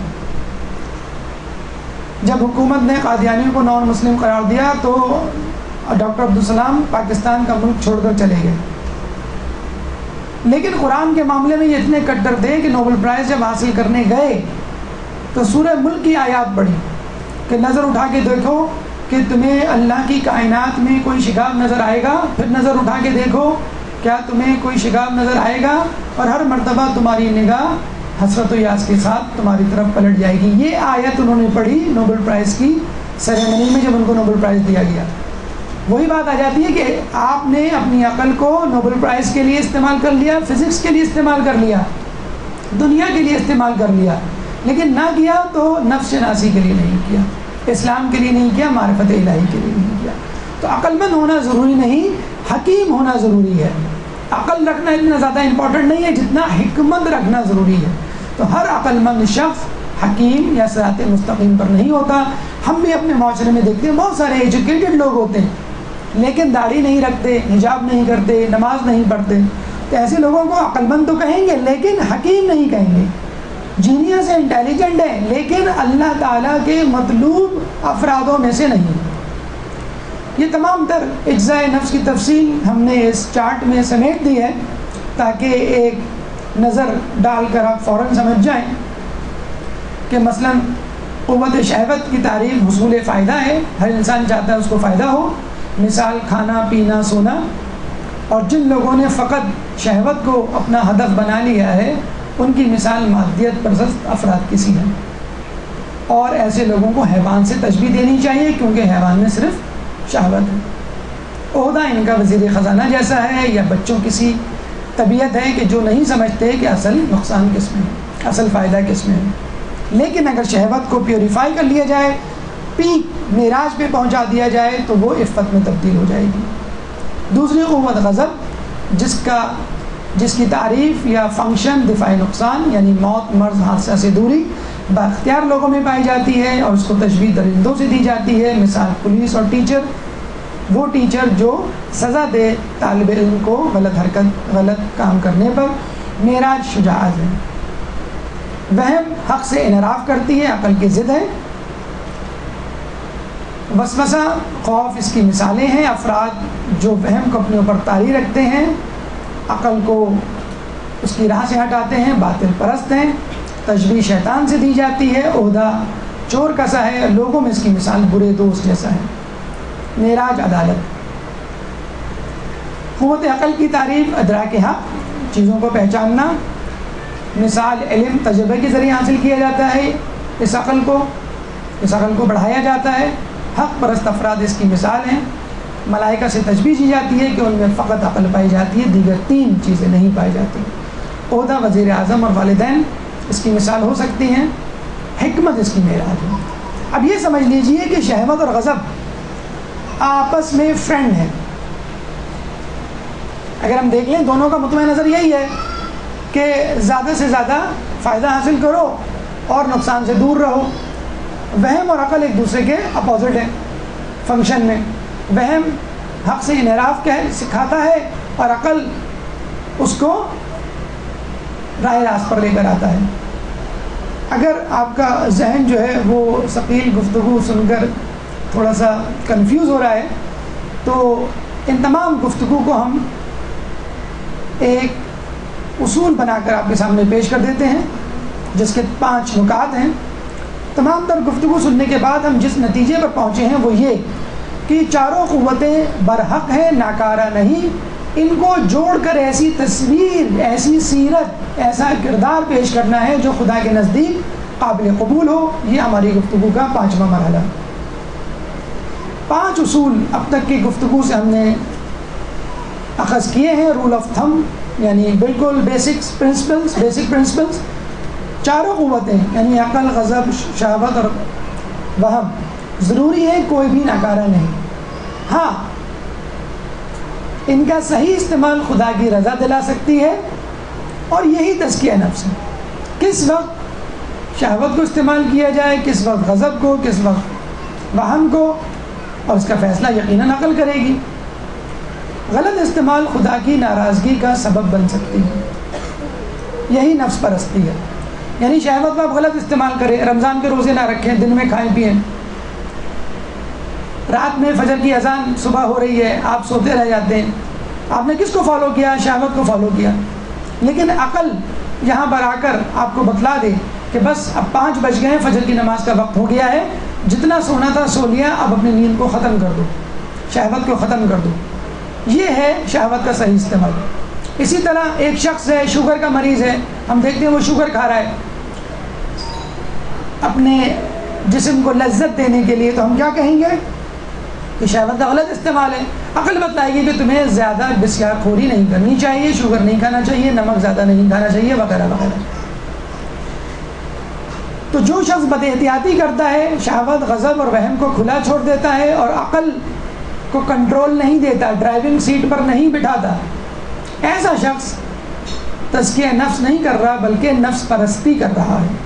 A: جب حکومت نے قادیانیوں کو نان مسلم قرار دیا تو ڈاکٹر عبدالسلام پاکستان کا ملک چھوڑ کر چلے گئے، لیکن قرآن کے معاملے میں یہ اتنے کٹر تھے کہ نوبل پرائز جب حاصل کرنے گئے تو سورہ ملک کی آیات پڑھی کہ نظر اٹھا کے دیکھو کہ تمہیں اللہ کی کائنات میں کوئی شگاف نظر آئے گا، پھر نظر اٹھا کے دیکھو کیا تمہیں کوئی شگاف نظر آئے گا، اور ہر مرتبہ تمہاری نگاہ حسرت و یاس کے ساتھ تمہاری طرف پلٹ جائے گی۔ یہ آیت انہوں نے پڑھی نوبل پرائز کی سیریمنی میں جب ان کو نوبل پرائز دیا گیا۔ وہی بات آ جاتی ہے کہ آپ نے اپنی عقل کو نوبل پرائز کے لیے استعمال کر لیا، فزکس کے لیے استعمال کر لیا، دنیا کے لیے استعمال کر لیا، لیکن نہ کیا تو نفس شناسی کے لیے نہیں کیا، اسلام کے لیے نہیں کیا، معرفت الہی کے لیے نہیں کیا۔ تو عقل مند ہونا ضروری نہیں، حکیم ہونا ضروری ہے۔ عقل رکھنا اتنا زیادہ امپورٹنٹ نہیں ہے جتنا حکمت رکھنا ضروری ہے۔ تو ہر عقل مند شخص حکیم یا صراط مستقیم پر نہیں ہوتا۔ ہم بھی اپنے معاشرے میں دیکھتے ہیں بہت سارے ایجوکیٹڈ لوگ ہوتے ہیں لیکن داڑھی نہیں رکھتے، حجاب نہیں کرتے، نماز نہیں پڑھتے، تو ایسے لوگوں کو عقل مند تو کہیں گے لیکن حکیم نہیں کہیں گے۔ جینیس ہے، انٹیلیجنٹ ہے، لیکن اللہ تعالیٰ کے مطلوب افرادوں میں سے نہیں۔ یہ تمام تر اجزاء نفس کی تفصیل ہم نے اس چارٹ میں سمیٹ دی ہے تاکہ ایک نظر ڈال کر آپ فوراً سمجھ جائیں کہ مثلا قوت شہوت کی تعریف حصول فائدہ ہے، ہر انسان چاہتا ہے اس کو فائدہ ہو، مثال کھانا پینا سونا، اور جن لوگوں نے فقط شہوت کو اپنا ہدف بنا لیا ہے ان کی مثال مادیت پرست افراد کی سی ہے، اور ایسے لوگوں کو حیوان سے تشبیہ دینی چاہیے کیونکہ حیوان میں صرف شہوت ہے۔ عہدہ ان کا وزیر خزانہ جیسا ہے، یا بچوں کسی طبیعت ہے کہ جو نہیں سمجھتے کہ اصل نقصان کس میں ہے، اصل فائدہ کس میں ہے۔ لیکن اگر شہوت کو پیوریفائی کر لیا جائے، پیک معراج پہ پہنچا دیا جائے تو وہ عفت میں تبدیل ہو جائے گی۔ دوسری قوت غضب، جس کی تعریف یا فنکشن دفاع نقصان یعنی موت، مرض، حادثہ سے دوری بااختیار لوگوں میں پائی جاتی ہے، اور اس کو تشبیہ درندوں سے دی جاتی ہے، مثال پولیس اور ٹیچر۔ وہ ٹیچر جو سزا دے طالب علم کو غلط کام کرنے پر۔ معراج شجاعت ہے۔ وہم حق سے انحراف کرتی ہے، عقل کی ضد ہے۔ وسوسہ، خوف اس کی مثالیں ہیں۔ افراد جو وہم کو اپنے اوپر طاری رکھتے ہیں، عقل کو اس کی راہ سے ہٹاتے ہیں، باطل پرست ہیں۔ تشبیہ شیطان سے دی جاتی ہے۔ عہدہ چور کا سا ہے، لوگوں میں اس کی مثال برے دوست جیسا ہے۔ معراج عدالت۔ قوت عقل کی تعریف ادراک حق، چیزوں کو پہچاننا، مثال علم تجربے کے ذریعے حاصل کیا جاتا ہے، اس عقل کو بڑھایا جاتا ہے۔ حق پرست افراد اس کی مثال ہیں۔ ملائکہ سے تشبیہ کی جاتی ہے کہ ان میں فقط عقل پائی جاتی ہے، دیگر 3 چیزیں نہیں پائی جاتی۔ عہدہ وزیر اعظم اور والدین اس کی مثال ہو سکتی ہیں۔ حکمت اس کی معراج ہے۔ اب یہ سمجھ لیجئے کہ شہوت اور غضب آپس میں فرینڈ ہیں۔ اگر ہم دیکھ لیں دونوں کا مطمئن نظر یہی ہے کہ زیادہ سے زیادہ فائدہ حاصل کرو اور نقصان سے دور رہو۔ وہم اور عقل ایک دوسرے کے اپوزٹ ہیں فنکشن میں۔ وہم حق سے انحراف سکھاتا ہے اور عقل اس کو راہ راست پر لے کر آتا ہے۔ اگر آپ کا ذہن جو ہے وہ ثقیل گفتگو سن کر تھوڑا سا کنفیوز ہو رہا ہے تو ان تمام گفتگو کو ہم ایک اصول بنا کر آپ کے سامنے پیش کر دیتے ہیں جس کے 5 نکات ہیں۔ تمام تر گفتگو سننے کے بعد ہم جس نتیجے پر پہنچے ہیں وہ یہ کہ چاروں قوتیں برحق ہیں، ناکارہ نہیں، ان کو جوڑ کر ایسی تصویر، ایسی سیرت، ایسا کردار پیش کرنا ہے جو خدا کے نزدیک قابل قبول ہو۔ یہ ہماری گفتگو کا 5واں مرحلہ۔ 5 اصول اب تک کی گفتگو سے ہم نے اخذ کیے ہیں، رول آف تھم، یعنی بالکل بیسک پرنسپلز۔ چاروں قوتیں یعنی عقل، غضب، شہوت اور وہم ضروری ہے، کوئی بھی ناکارہ نہیں۔ ہاں، ان کا صحیح استعمال خدا کی رضا دلا سکتی ہے، اور یہی تزکیہ نفس ہے۔ کس وقت شہوت کو استعمال کیا جائے، کس وقت غضب کو، کس وقت وہم کو، اور اس کا فیصلہ یقیناً عقل کرے گی۔ غلط استعمال خدا کی ناراضگی کا سبب بن سکتی ہے، یہی نفس پرستی ہے۔ یعنی شہوت کا آپ غلط استعمال کریں، رمضان کے روزے نہ رکھیں، دن میں کھائیں پئیں، رات میں فجر کی اذان صبح ہو رہی ہے، آپ سوتے رہ جاتے ہیں۔ آپ نے کس کو فالو کیا؟ شہوت کو فالو کیا۔ لیکن عقل یہاں پر آ کر آپ کو بتلا دے کہ بس اب 5 بج گئے ہیں، فجر کی نماز کا وقت ہو گیا ہے، جتنا سونا تھا سو لیا، اب اپنی نیند کو ختم کر دو، شہوت کو ختم کر دو۔ یہ ہے شہوت کا صحیح استعمال۔ اسی طرح ایک شخص ہے، شوگر کا مریض ہے، ہم دیکھتے ہیں وہ شوگر کھا رہا ہے اپنے جسم کو لذت دینے کے لیے، تو ہم کیا کہیں گے کہ شہوت کا غلط استعمال ہے۔ عقل بتلائے گی کہ تمہیں زیادہ بسیار خوری نہیں کرنی چاہیے، شوگر نہیں کھانا چاہیے، نمک زیادہ نہیں کھانا چاہیے، وغیرہ وغیرہ۔ تو جو شخص بد احتیاطی کرتا ہے، شہوت، غضب اور وہم کو کھلا چھوڑ دیتا ہے اور عقل کو کنٹرول نہیں دیتا، ڈرائیونگ سیٹ پر نہیں بٹھاتا، ایسا شخص تزکیہ نفس نہیں کر رہا بلکہ نفس پرستی کر رہا ہے۔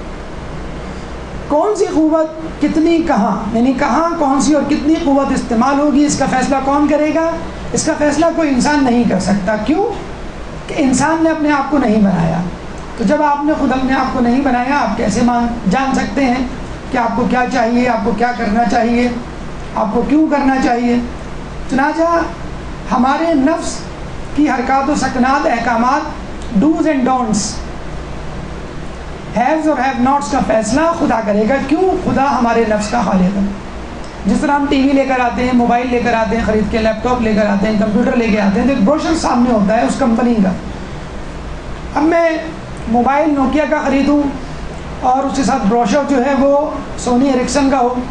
A: کون سی قوت کتنی کہاں، یعنی کہاں کون سی اور کتنی قوت استعمال ہوگی، اس کا فیصلہ کون کرے گا؟ اس کا فیصلہ کوئی انسان نہیں کر سکتا۔ کیوں؟ کہ انسان نے اپنے آپ کو نہیں بنایا۔ تو جب آپ نے خود اپنے آپ کو نہیں بنایا، آپ کیسے جان سکتے ہیں کہ آپ کو کیا چاہیے، آپ کو کیا کرنا چاہیے، آپ کو کیوں کرنا چاہیے؟ چنانچہ ہمارے نفس کی حرکات و سکنات، احکامات، ڈوز اینڈ ڈونٹس، ہیوز اور ہیو ناٹس کا فیصلہ خدا کرے گا۔ کیوں؟ خدا ہمارے نفس کا خالق ہے۔ جس طرح ہم ٹی وی لے کر آتے ہیں، موبائل لے کر آتے ہیں خرید کے، لیپ ٹاپ لے کر آتے ہیں، کمپیوٹر لے کے آتے ہیں، تو ایک بروشر سامنے ہوتا ہے اس کمپنی کا۔ اب میں موبائل نوکیا کا خریدوں اور اس کے ساتھ بروشر جو ہے وہ سونی ایرکسن کا ہو،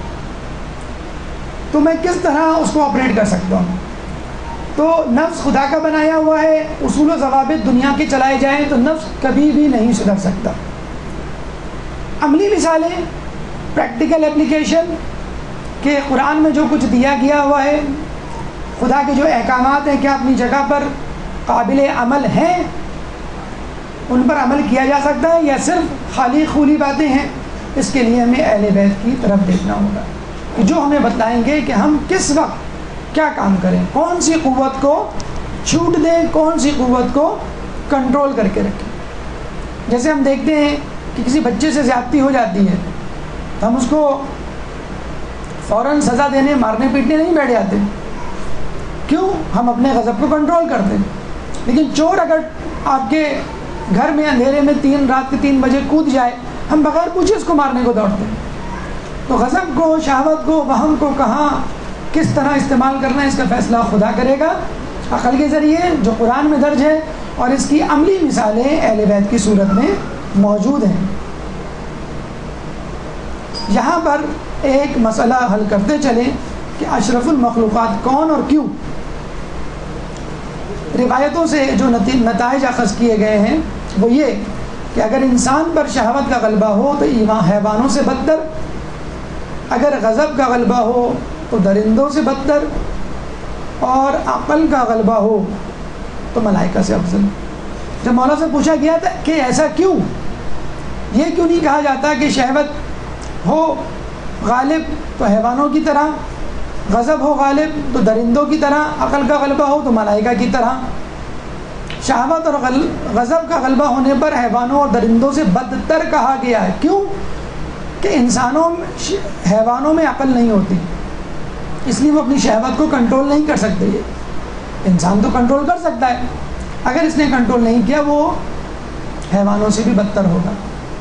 A: تو میں کس طرح اس کو آپریٹ کر سکتا ہوں؟ تو نفس خدا کا بنایا ہوا ہے، اصول و ضوابط دنیا کے چلائے جائیں تو نفس کبھی بھی نہیں سدھر سکتا۔ عملی مثالیں، پریکٹیکل اپلیکیشن کہ قرآن میں جو کچھ دیا گیا ہوا ہے، خدا کے جو احکامات ہیں، کیا اپنی جگہ پر قابل عمل ہیں، ان پر عمل کیا جا سکتا ہے، یا صرف خالی خولی باتیں ہیں؟ اس کے لیے ہمیں اہل بیت کی طرف دیکھنا ہوگا کہ جو ہمیں بتلائیں گے کہ ہم کس وقت کیا کام کریں، کون سی قوت کو چھوٹ دیں، کون سی قوت کو کنٹرول کر کے رکھیں۔ جیسے ہم دیکھتے ہیں کہ کسی بچے سے زیادتی ہو جاتی ہے تو ہم اس کو فوراً سزا دینے، مارنے پیٹنے نہیں بیٹھ جاتے۔ کیوں؟ ہم اپنے غضب کو کنٹرول کرتے ہیں۔ لیکن چور اگر آپ کے گھر میں اندھیرے میں رات کے 3 بجے کود جائے، ہم بغیر پوچھے اس کو مارنے کو دوڑتے ہیں۔ تو غضب کو، شہوت کو، وہم کو کہاں کس طرح استعمال کرنا ہے، اس کا فیصلہ خدا کرے گا عقل کے ذریعے جو قرآن میں درج ہے، اور اس کی عملی مثالیں اہل بیت کی صورت میں موجود ہیں۔ یہاں پر ایک مسئلہ حل کرتے چلیں کہ اشرف المخلوقات کون اور کیوں۔ روایتوں سے جو نتائج اخذ کیے گئے ہیں وہ یہ کہ اگر انسان پر شہوت کا غلبہ ہو تو حیوانوں سے بدتر، اگر غضب کا غلبہ ہو تو درندوں سے بدتر، اور عقل کا غلبہ ہو تو ملائکہ سے افضل۔ جب مولا سے پوچھا گیا تھا کہ ایسا کیوں، یہ کیوں نہیں کہا جاتا کہ شہوت ہو غالب تو حیوانوں کی طرح، غضب ہو غالب تو درندوں کی طرح، عقل کا غلبہ ہو تو ملائکہ کی طرح؟ شہوت اور غضب کا غلبہ ہونے پر حیوانوں اور درندوں سے بدتر کہا گیا ہے۔ کیوں؟ کہ حیوانوں میں عقل نہیں ہوتی، اس لیے وہ اپنی شہوت کو کنٹرول نہیں کر سکتے۔ انسان تو کنٹرول کر سکتا ہے، اگر اس نے کنٹرول نہیں کیا وہ حیوانوں سے بھی بدتر ہوگا۔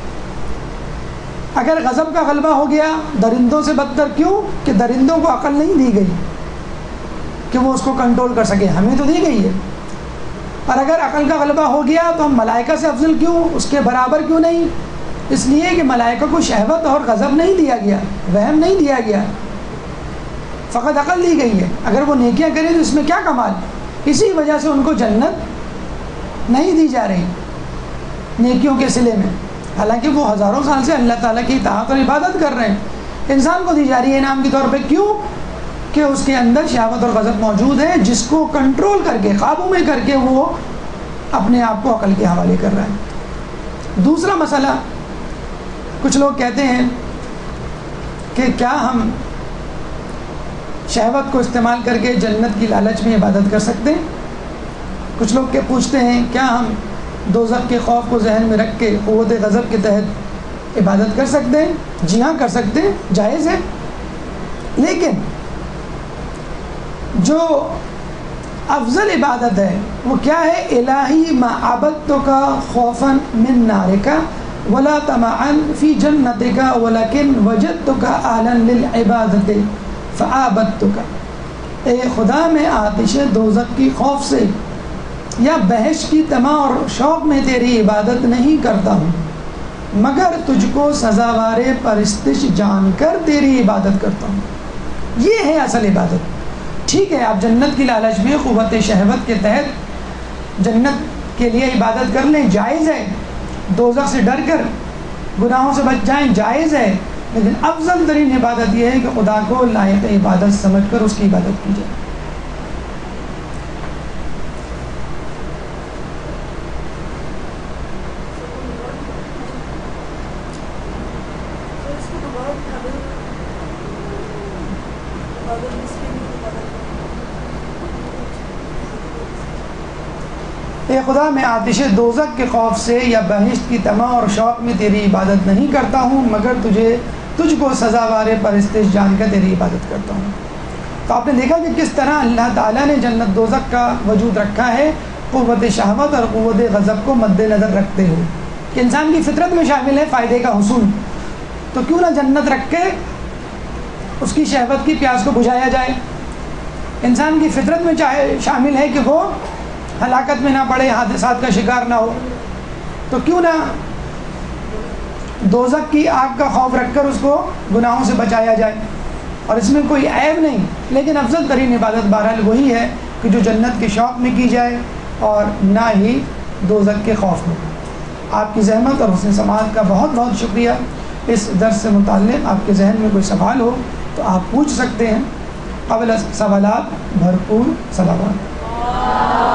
A: اگر غضب کا غلبہ ہو گیا درندوں سے بدتر، کیوں؟ کہ درندوں کو عقل نہیں دی گئی، کہ وہ اس کو کنٹرول کر سکے، ہمیں تو دی گئی ہے۔ اور اگر عقل کا غلبہ ہو گیا تو ہم ملائکہ سے افضل کیوں، اس کے برابر کیوں نہیں؟ اس لیے کہ ملائکہ کو شہوت اور غضب نہیں دیا گیا، وہم نہیں دیا گیا، فقط عقل دی گئی ہے۔ اگر وہ نیکیاں کریں تو اس میں کیا کمال؟ اسی وجہ سے ان کو جنت نہیں دی جا رہی نیکیوں کے صلے میں، حالانکہ وہ ہزاروں سال سے اللہ تعالیٰ کی اطاعت اور عبادت کر رہے ہیں۔ انسان کو دی جا رہی ہے انعام کے طور پہ، کیوں؟ کہ اس کے اندر شہوت اور غضب موجود ہے، جس کو کنٹرول کر کے، قابو میں کر کے وہ اپنے آپ کو عقل کے حوالے کر رہا ہے۔ دوسرا مسئلہ، کچھ لوگ کہتے ہیں کہ کیا ہم شہوت کو استعمال کر کے جنت کی لالچ میں عبادت کر سکتے ہیں؟ کچھ لوگ پوچھتے ہیں کیا ہم دوزخ کے خوف کو ذہن میں رکھ کے قوت غضب کے تحت عبادت کر سکتے ہیں؟ جی ہاں کر سکتے ہیں، جائز ہے، لیکن جو افضل عبادت ہے وہ کیا ہے؟ الہی ما عبدتک خوفا من نارک ولا طمعا فی جنتک ولکن وجدتک اہلا للعبادت فعبدتک۔ اے خدا، میں آتش دوزخ کی خوف سے یا بہشت کی طمع اور شوق میں تیری عبادت نہیں کرتا ہوں، مگر تجھ کو سزاوار پرستش جان کر تیری عبادت کرتا ہوں۔ یہ ہے اصل عبادت۔ ٹھیک ہے، آپ جنت کی لالچ میں قوت شہوت کے تحت جنت کے لیے عبادت کر لیں، جائز ہے، دوزخ سے ڈر کر گناہوں سے بچ جائیں، جائز ہے، لیکن افضل ترین عبادت یہ ہے کہ خدا کو لائق عبادت سمجھ کر اس کی عبادت کی جائے۔ اے خدا، میں آتش دوزخ کے خوف سے یا بہشت کی طمع اور شوق میں تیری عبادت نہیں کرتا ہوں، مگر تجھ کو سزاوار پرستش جان کر تیری عبادت کرتا ہوں۔ تو آپ نے دیکھا کہ کس طرح اللہ تعالیٰ نے جنت دوزخ کا وجود رکھا ہے قوت شہوت اور قوت غضب کو مد نظر رکھتے ہوئے، کہ انسان کی فطرت میں شامل ہے فائدے کا حصول، تو کیوں نہ جنت رکھ کے اس کی شہوت کی پیاس کو بجھایا جائے۔ انسان کی فطرت میں شامل ہے کہ وہ ہلاکت میں نہ پڑے، حادثات کا شکار نہ ہو، تو کیوں نہ دوزخ کی آگ کا خوف رکھ کر اس کو گناہوں سے بچایا جائے۔ اور اس میں کوئی عیب نہیں، لیکن افضل ترین عبادت بہرحال وہی ہے کہ جو جنت کے شوق میں کی جائے اور نہ ہی دوزخ کے خوف میں۔ آپ کی زحمت اور حسن سماعت کا بہت بہت شکریہ۔ اس درس سے متعلق آپ کے ذہن میں کوئی سوال ہو تو آپ پوچھ سکتے ہیں۔ قبل سوالات بھرپور صلوات۔